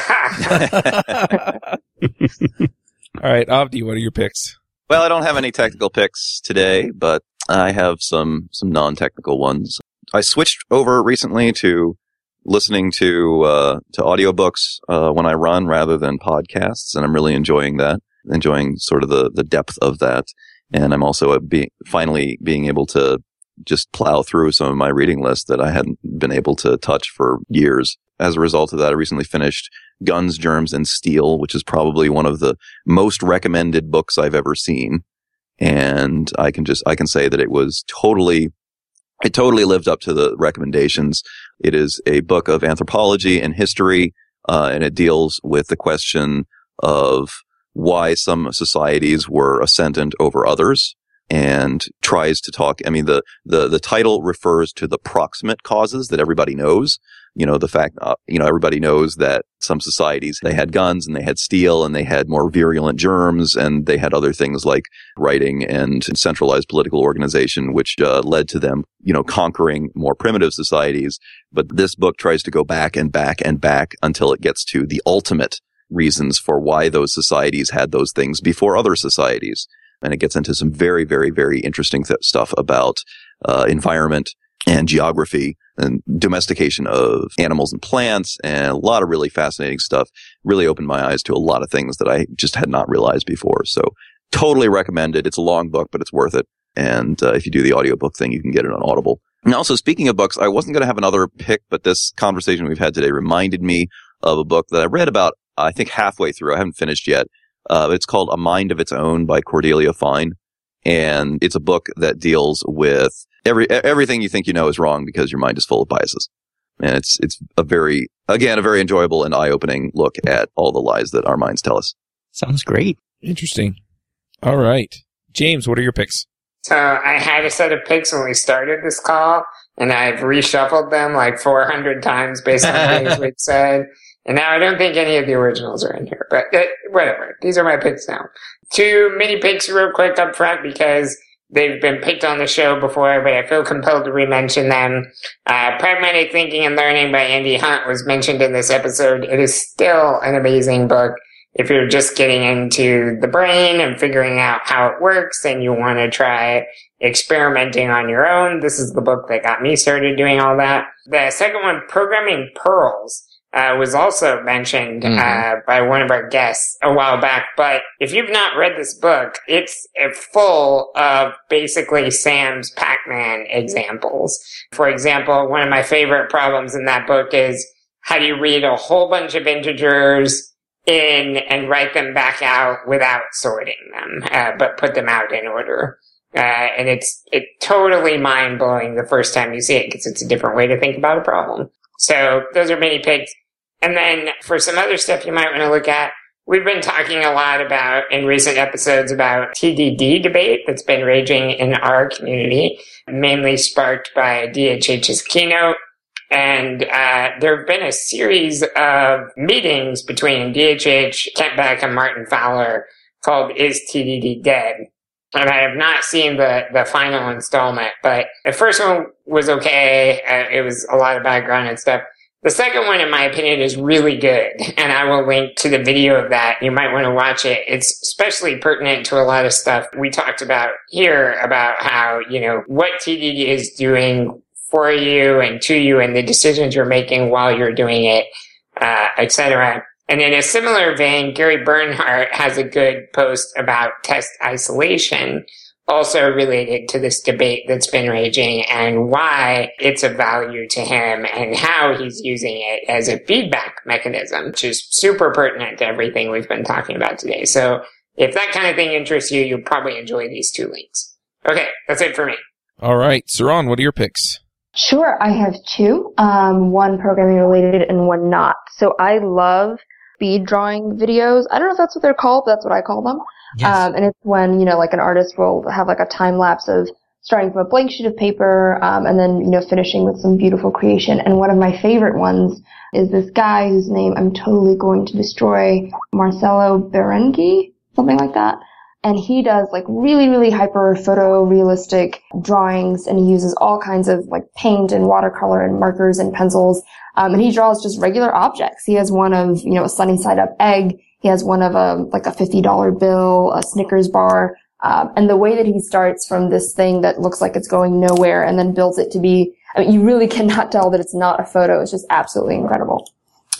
right, Avdi, what are your picks? Well, I don't have any technical picks today, but I have some non-technical ones. I switched over recently to listening to audiobooks when I run rather than podcasts, and I'm really enjoying that, enjoying sort of the depth of that. And I'm also finally being able to just plow through some of my reading list that I hadn't been able to touch for years. As a result of that, I recently finished Guns, Germs, and Steel, which is probably one of the most recommended books I've ever seen. And I can say that it totally lived up to the recommendations. It is a book of anthropology and history, and it deals with the question of why some societies were ascendant over others, and tries to talk. I mean, the title refers to the proximate causes that everybody knows. You know, the fact, everybody knows that some societies, they had guns and they had steel and they had more virulent germs and they had other things like writing and centralized political organization, which led to them, conquering more primitive societies. But this book tries to go back and back and back until it gets to the ultimate reasons for why those societies had those things before other societies. And it gets into some very, very, very interesting stuff about environment and geography and domestication of animals and plants, and a lot of really fascinating stuff. Really opened my eyes to a lot of things that I just had not realized before. So totally recommend it. It's a long book, but it's worth it. And if you do the audiobook thing, you can get it on Audible. And also, speaking of books, I wasn't going to have another pick, but this conversation we've had today reminded me of a book that I read about, I think, halfway through. I haven't finished yet. It's called A Mind of Its Own by Cordelia Fine. And it's a book that deals with everything you think you know is wrong because your mind is full of biases. And it's a very enjoyable and eye-opening look at all the lies that our minds tell us. Sounds great. Interesting. All right. James, what are your picks? So I had a set of picks when we started this call, and I've reshuffled them like 400 times based on things we've said. And now I don't think any of the originals are in here, but whatever. These are my picks now. 2 mini picks real quick up front because they've been picked on the show before, but I feel compelled to re-mention them. Pragmatic Thinking and Learning by Andy Hunt was mentioned in this episode. It is still an amazing book. If you're just getting into the brain and figuring out how it works and you want to try experimenting on your own, this is the book that got me started doing all that. The second one, Programming Pearls, was also mentioned by one of our guests a while back. But if you've not read this book, it's full of basically Sam's Pac-Man examples. For example, one of my favorite problems in that book is how do you read a whole bunch of integers in and write them back out without sorting them, but put them out in order. And it's totally mind-blowing the first time you see it because it's a different way to think about a problem. So those are mini picks. And then for some other stuff you might want to look at, We've been talking a lot about, in recent episodes, about TDD debate that's been raging in our community, mainly sparked by DHH's keynote. And there have been a series of meetings between DHH, Kent Beck, and Martin Fowler called Is TDD Dead? And I have not seen the final installment, but the first one was okay. It was a lot of background and stuff. The second one, in my opinion, is really good, and I will link to the video of that. You might want to watch it. It's especially pertinent to a lot of stuff we talked about here about how, what TDD is doing for you and to you and the decisions you're making while you're doing it, etc. And in a similar vein, Gary Bernhardt has a good post about test isolation, also related to this debate that's been raging and why it's of value to him and how he's using it as a feedback mechanism, which is super pertinent to everything we've been talking about today. So if that kind of thing interests you, you'll probably enjoy these two links. Okay, that's it for me. All right. Saran, what are your picks? Sure, I have two, one programming related and one not. So I love speed drawing videos. I don't know if that's what they're called, but that's what I call them. Yes. And it's when, like an artist will have like a time lapse of starting from a blank sheet of paper, and then, finishing with some beautiful creation. And one of my favorite ones is this guy whose name I'm totally going to destroy, Marcelo Berengi, something like that. And he does like really, really hyper photorealistic drawings, and he uses all kinds of like paint and watercolor and markers and pencils. And he draws just regular objects. He has one of, a sunny side up egg. He has one of a $50 bill, a Snickers bar. And the way that he starts from this thing that looks like it's going nowhere and then builds it to be, you really cannot tell that it's not a photo. It's just absolutely incredible.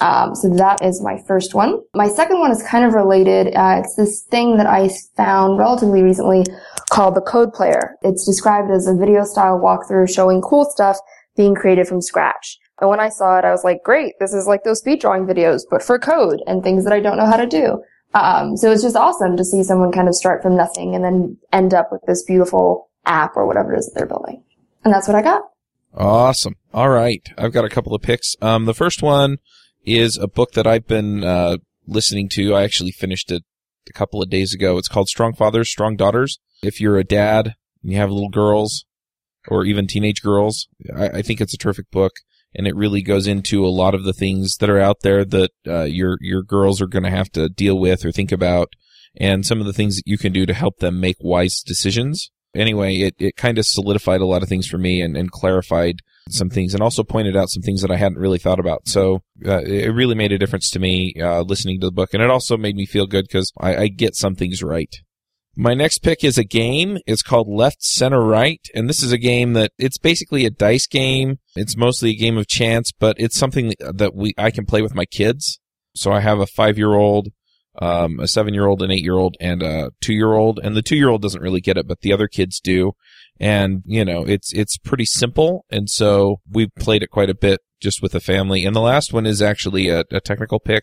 So that is my first one. My second one is kind of related. It's this thing that I found relatively recently called the Code Player. It's described as a video style walkthrough showing cool stuff being created from scratch. And when I saw it, I was like, great, this is like those speed drawing videos, but for code and things that I don't know how to do. So it's just awesome to see someone kind of start from nothing and then end up with this beautiful app or whatever it is that they're building. And that's what I got. Awesome. All right. I've got a couple of picks. The first one is a book that I've been listening to. I actually finished it a couple of days ago. It's called Strong Fathers, Strong Daughters. If you're a dad and you have little girls or even teenage girls, I think it's a terrific book. And it really goes into a lot of the things that are out there that your girls are going to have to deal with or think about, and some of the things that you can do to help them make wise decisions. Anyway, it kind of solidified a lot of things for me and clarified some things, and also pointed out some things that I hadn't really thought about. So it really made a difference to me listening to the book, and it also made me feel good because I get some things right. My next pick is a game. It's called Left, Center, Right, and this is a game that it's basically a dice game. It's mostly a game of chance, but it's something that I can play with my kids. So I have a 5-year-old, a 7-year-old, an 8-year-old, and a 2-year-old, and the 2-year-old doesn't really get it, but the other kids do. And, it's pretty simple, and so we've played it quite a bit just with the family. And the last one is actually a technical pick,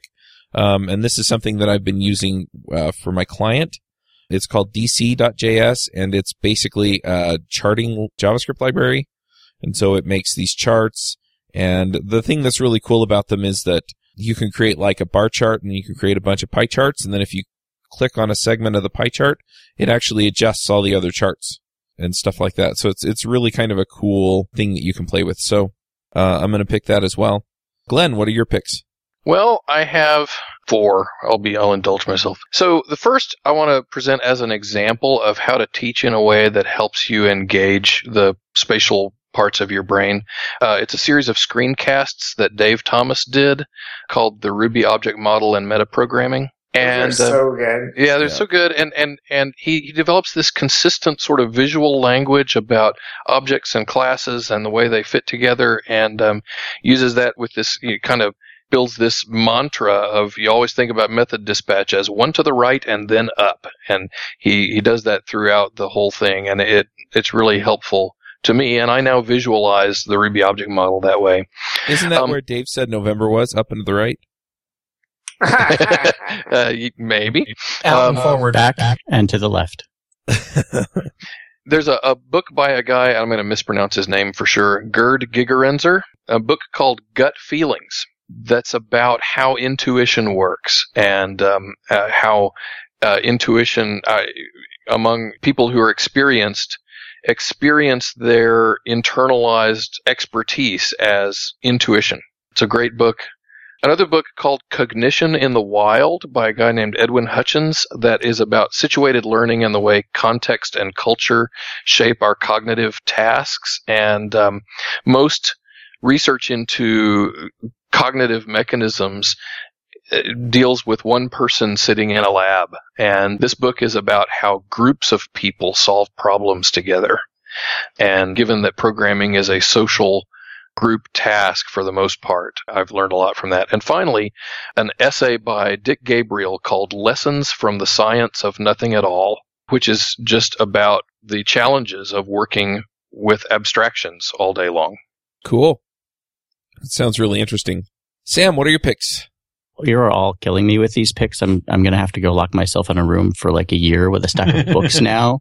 and this is something that I've been using for my client. It's called DC.js, and it's basically a charting JavaScript library. And so it makes these charts. And the thing that's really cool about them is that you can create like a bar chart, and you can create a bunch of pie charts. And then if you click on a segment of the pie chart, it actually adjusts all the other charts and stuff like that. So it's really kind of a cool thing that you can play with. So I'm going to pick that as well. Glenn, what are your picks? Well, I have 4. I'll indulge myself. So the first I want to present as an example of how to teach in a way that helps you engage the spatial parts of your brain. It's a series of screencasts that Dave Thomas did called the Ruby Object Model and Metaprogramming. And they're so good. Yeah, they're so good. And he develops this consistent sort of visual language about objects and classes and the way they fit together, and uses that with this kind of builds this mantra of, you always think about method dispatch as one to the right and then up. And he does that throughout the whole thing, and it's really helpful to me, and I now visualize the Ruby object model that way. Isn't that where Dave said November was, up and to the right? Maybe. Forward. Back and to the left. There's a book by a guy, I'm going to mispronounce his name for sure, Gerd Gigerenzer, a book called Gut Feelings. that's about how intuition works and how intuition among people who are experienced experience their internalized expertise as intuition. It's a great book. Another book called Cognition in the Wild by a guy named Edwin Hutchins that is about situated learning and the way context and culture shape our cognitive tasks. And most research into cognitive mechanisms deals with one person sitting in a lab. And this book is about how groups of people solve problems together. And given that programming is a social group task for the most part, I've learned a lot from that. And finally, an essay by Dick Gabriel called Lessons from the Science of Nothing at All, which is just about the challenges of working with abstractions all day long. Cool. That sounds really interesting. Sam, what are your picks? You're all killing me with these picks. I'm going to have to go lock myself in a room for like a year with a stack of books now.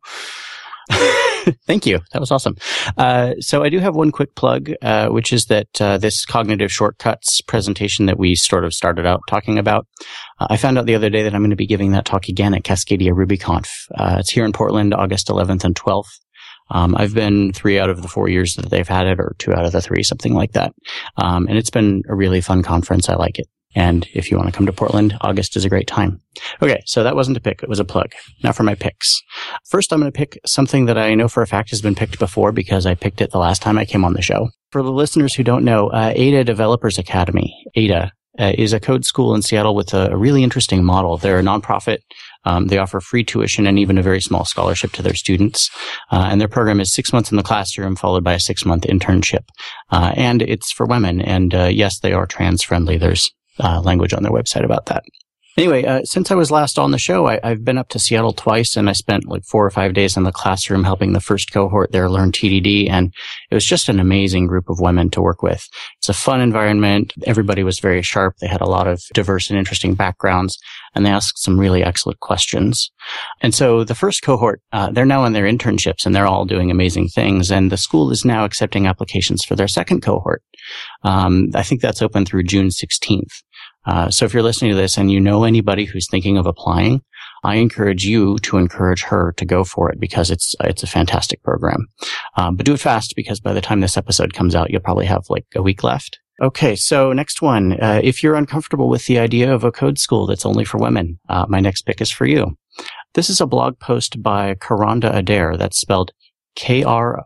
Thank you. That was awesome. So I do have one quick plug, which is that this Cognitive Shortcuts presentation that we sort of started out talking about, I found out the other day that I'm going to be giving that talk again at Cascadia RubyConf. It's here in Portland, August 11th and 12th. I've been 3 out of the 4 years that they've had it, or 2 out of the 3, something like that. And it's been a really fun conference. I like it. And if you want to come to Portland, August is a great time. Okay, so that wasn't a pick. It was a plug. Now for my picks. First, I'm going to pick something that I know for a fact has been picked before because I picked it the last time I came on the show. For the listeners who don't know, Ada Developers Academy, Ada, is a code school in Seattle with a really interesting model. They're a nonprofit. They offer free tuition and even a very small scholarship to their students. And their program is 6 months in the classroom followed by a 6-month internship. And it's for women. And yes, they are trans friendly. There's language on their website about that. Anyway, since I was last on the show, I've been up to Seattle twice, and I spent like 4 or 5 days in the classroom helping the first cohort there learn TDD, and it was just an amazing group of women to work with. It's a fun environment. Everybody was very sharp. They had a lot of diverse and interesting backgrounds, and they asked some really excellent questions. And so the first cohort, they're now in their internships, and they're all doing amazing things, and the school is now accepting applications for their second cohort. I think that's open through June 16th. So if you're listening to this and you know anybody who's thinking of applying, I encourage you to encourage her to go for it because it's a fantastic program. But do it fast because by the time this episode comes out, you'll probably have like a week left. Okay, so next one. If you're uncomfortable with the idea of a code school that's only for women, my next pick is for you. This is a blog post by Karonda Adair. That's spelled Kronda.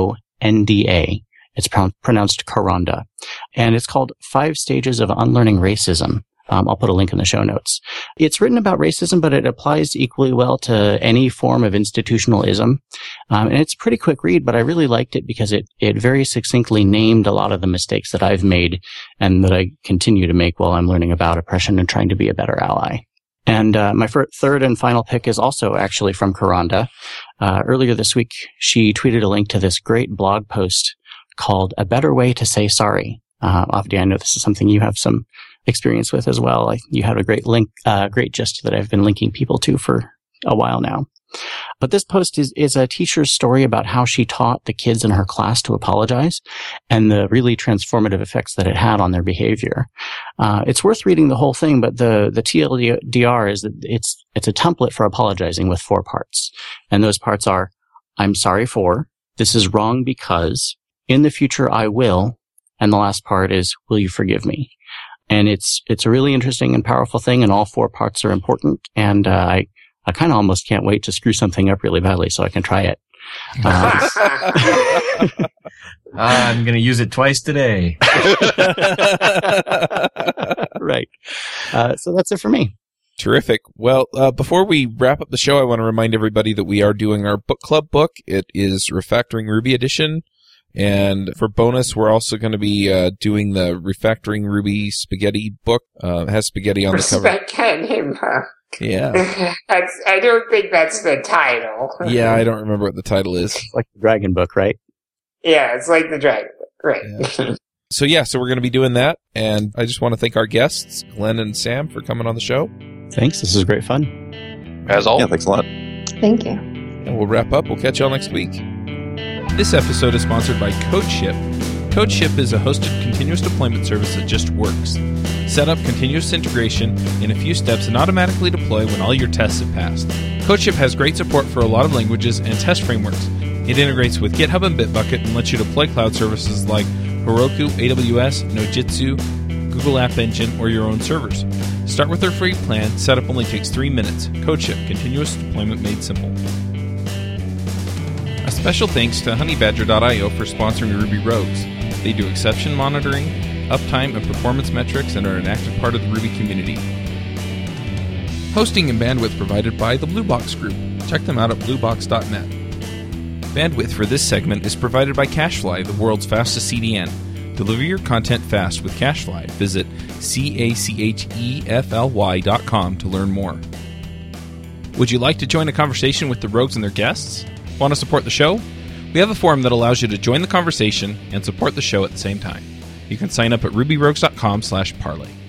It's pronounced Karonda. And it's called 5 Stages of Unlearning Racism. I'll put a link in the show notes. It's written about racism, but it applies equally well to any form of institutionalism. And it's a pretty quick read, but I really liked it because it very succinctly named a lot of the mistakes that I've made and that I continue to make while I'm learning about oppression and trying to be a better ally. And my third and final pick is also actually from Karonda. Earlier this week, she tweeted a link to this great blog post called A Better Way to Say Sorry. Avdi, I know this is something you have some experience with as well. You had a great link, great gist that I've been linking people to for a while now. But this post is a teacher's story about how she taught the kids in her class to apologize and the really transformative effects that it had on their behavior. It's worth reading the whole thing, but the TLDR is that it's a template for apologizing with 4 parts. And those parts are, I'm sorry for, this is wrong because, in the future I will, and the last part is, will you forgive me? And it's a really interesting and powerful thing, and all 4 parts are important, and I kind of almost can't wait to screw something up really badly so I can try it. I'm going to use it twice today. Right. So that's it for me. Terrific. Well, before we wrap up the show, I want to remind everybody that we are doing our book club book. It is Refactoring Ruby Edition. And for bonus, we're also going to be doing the Refactoring Ruby Spaghetti book. It has spaghetti on the cover. Spaghetti book. Yeah. I don't think that's the title. Yeah, I don't remember what the title is. It's like the Dragon Book, right? Yeah, it's like the Dragon Book, right. Yeah. So we're going to be doing that. And I just want to thank our guests, Glenn and Sam, for coming on the show. Thanks. This is great fun. As always. Yeah, thanks a lot. Thank you. And we'll wrap up. We'll catch y'all next week. This episode is sponsored by CodeShip. CodeShip is a hosted continuous deployment service that just works. Set up continuous integration in a few steps and automatically deploy when all your tests have passed. CodeShip has great support for a lot of languages and test frameworks. It integrates with GitHub and Bitbucket and lets you deploy cloud services like Heroku, AWS, Nodejitsu, Google App Engine, or your own servers. Start with their free plan. Setup only takes 3 minutes. CodeShip, continuous deployment made simple. A special thanks to honeybadger.io for sponsoring Ruby Rogues. They do exception monitoring, uptime, and performance metrics and are an active part of the Ruby community. Hosting and bandwidth provided by the Bluebox Group. Check them out at bluebox.net. Bandwidth for this segment is provided by CacheFly, the world's fastest CDN. Deliver your content fast with CacheFly. Visit CacheFly.com to learn more. Would you like to join a conversation with the Rogues and their guests? Want to support the show? We have a forum that allows you to join the conversation and support the show at the same time. You can sign up at rubyrogues.com/parlay.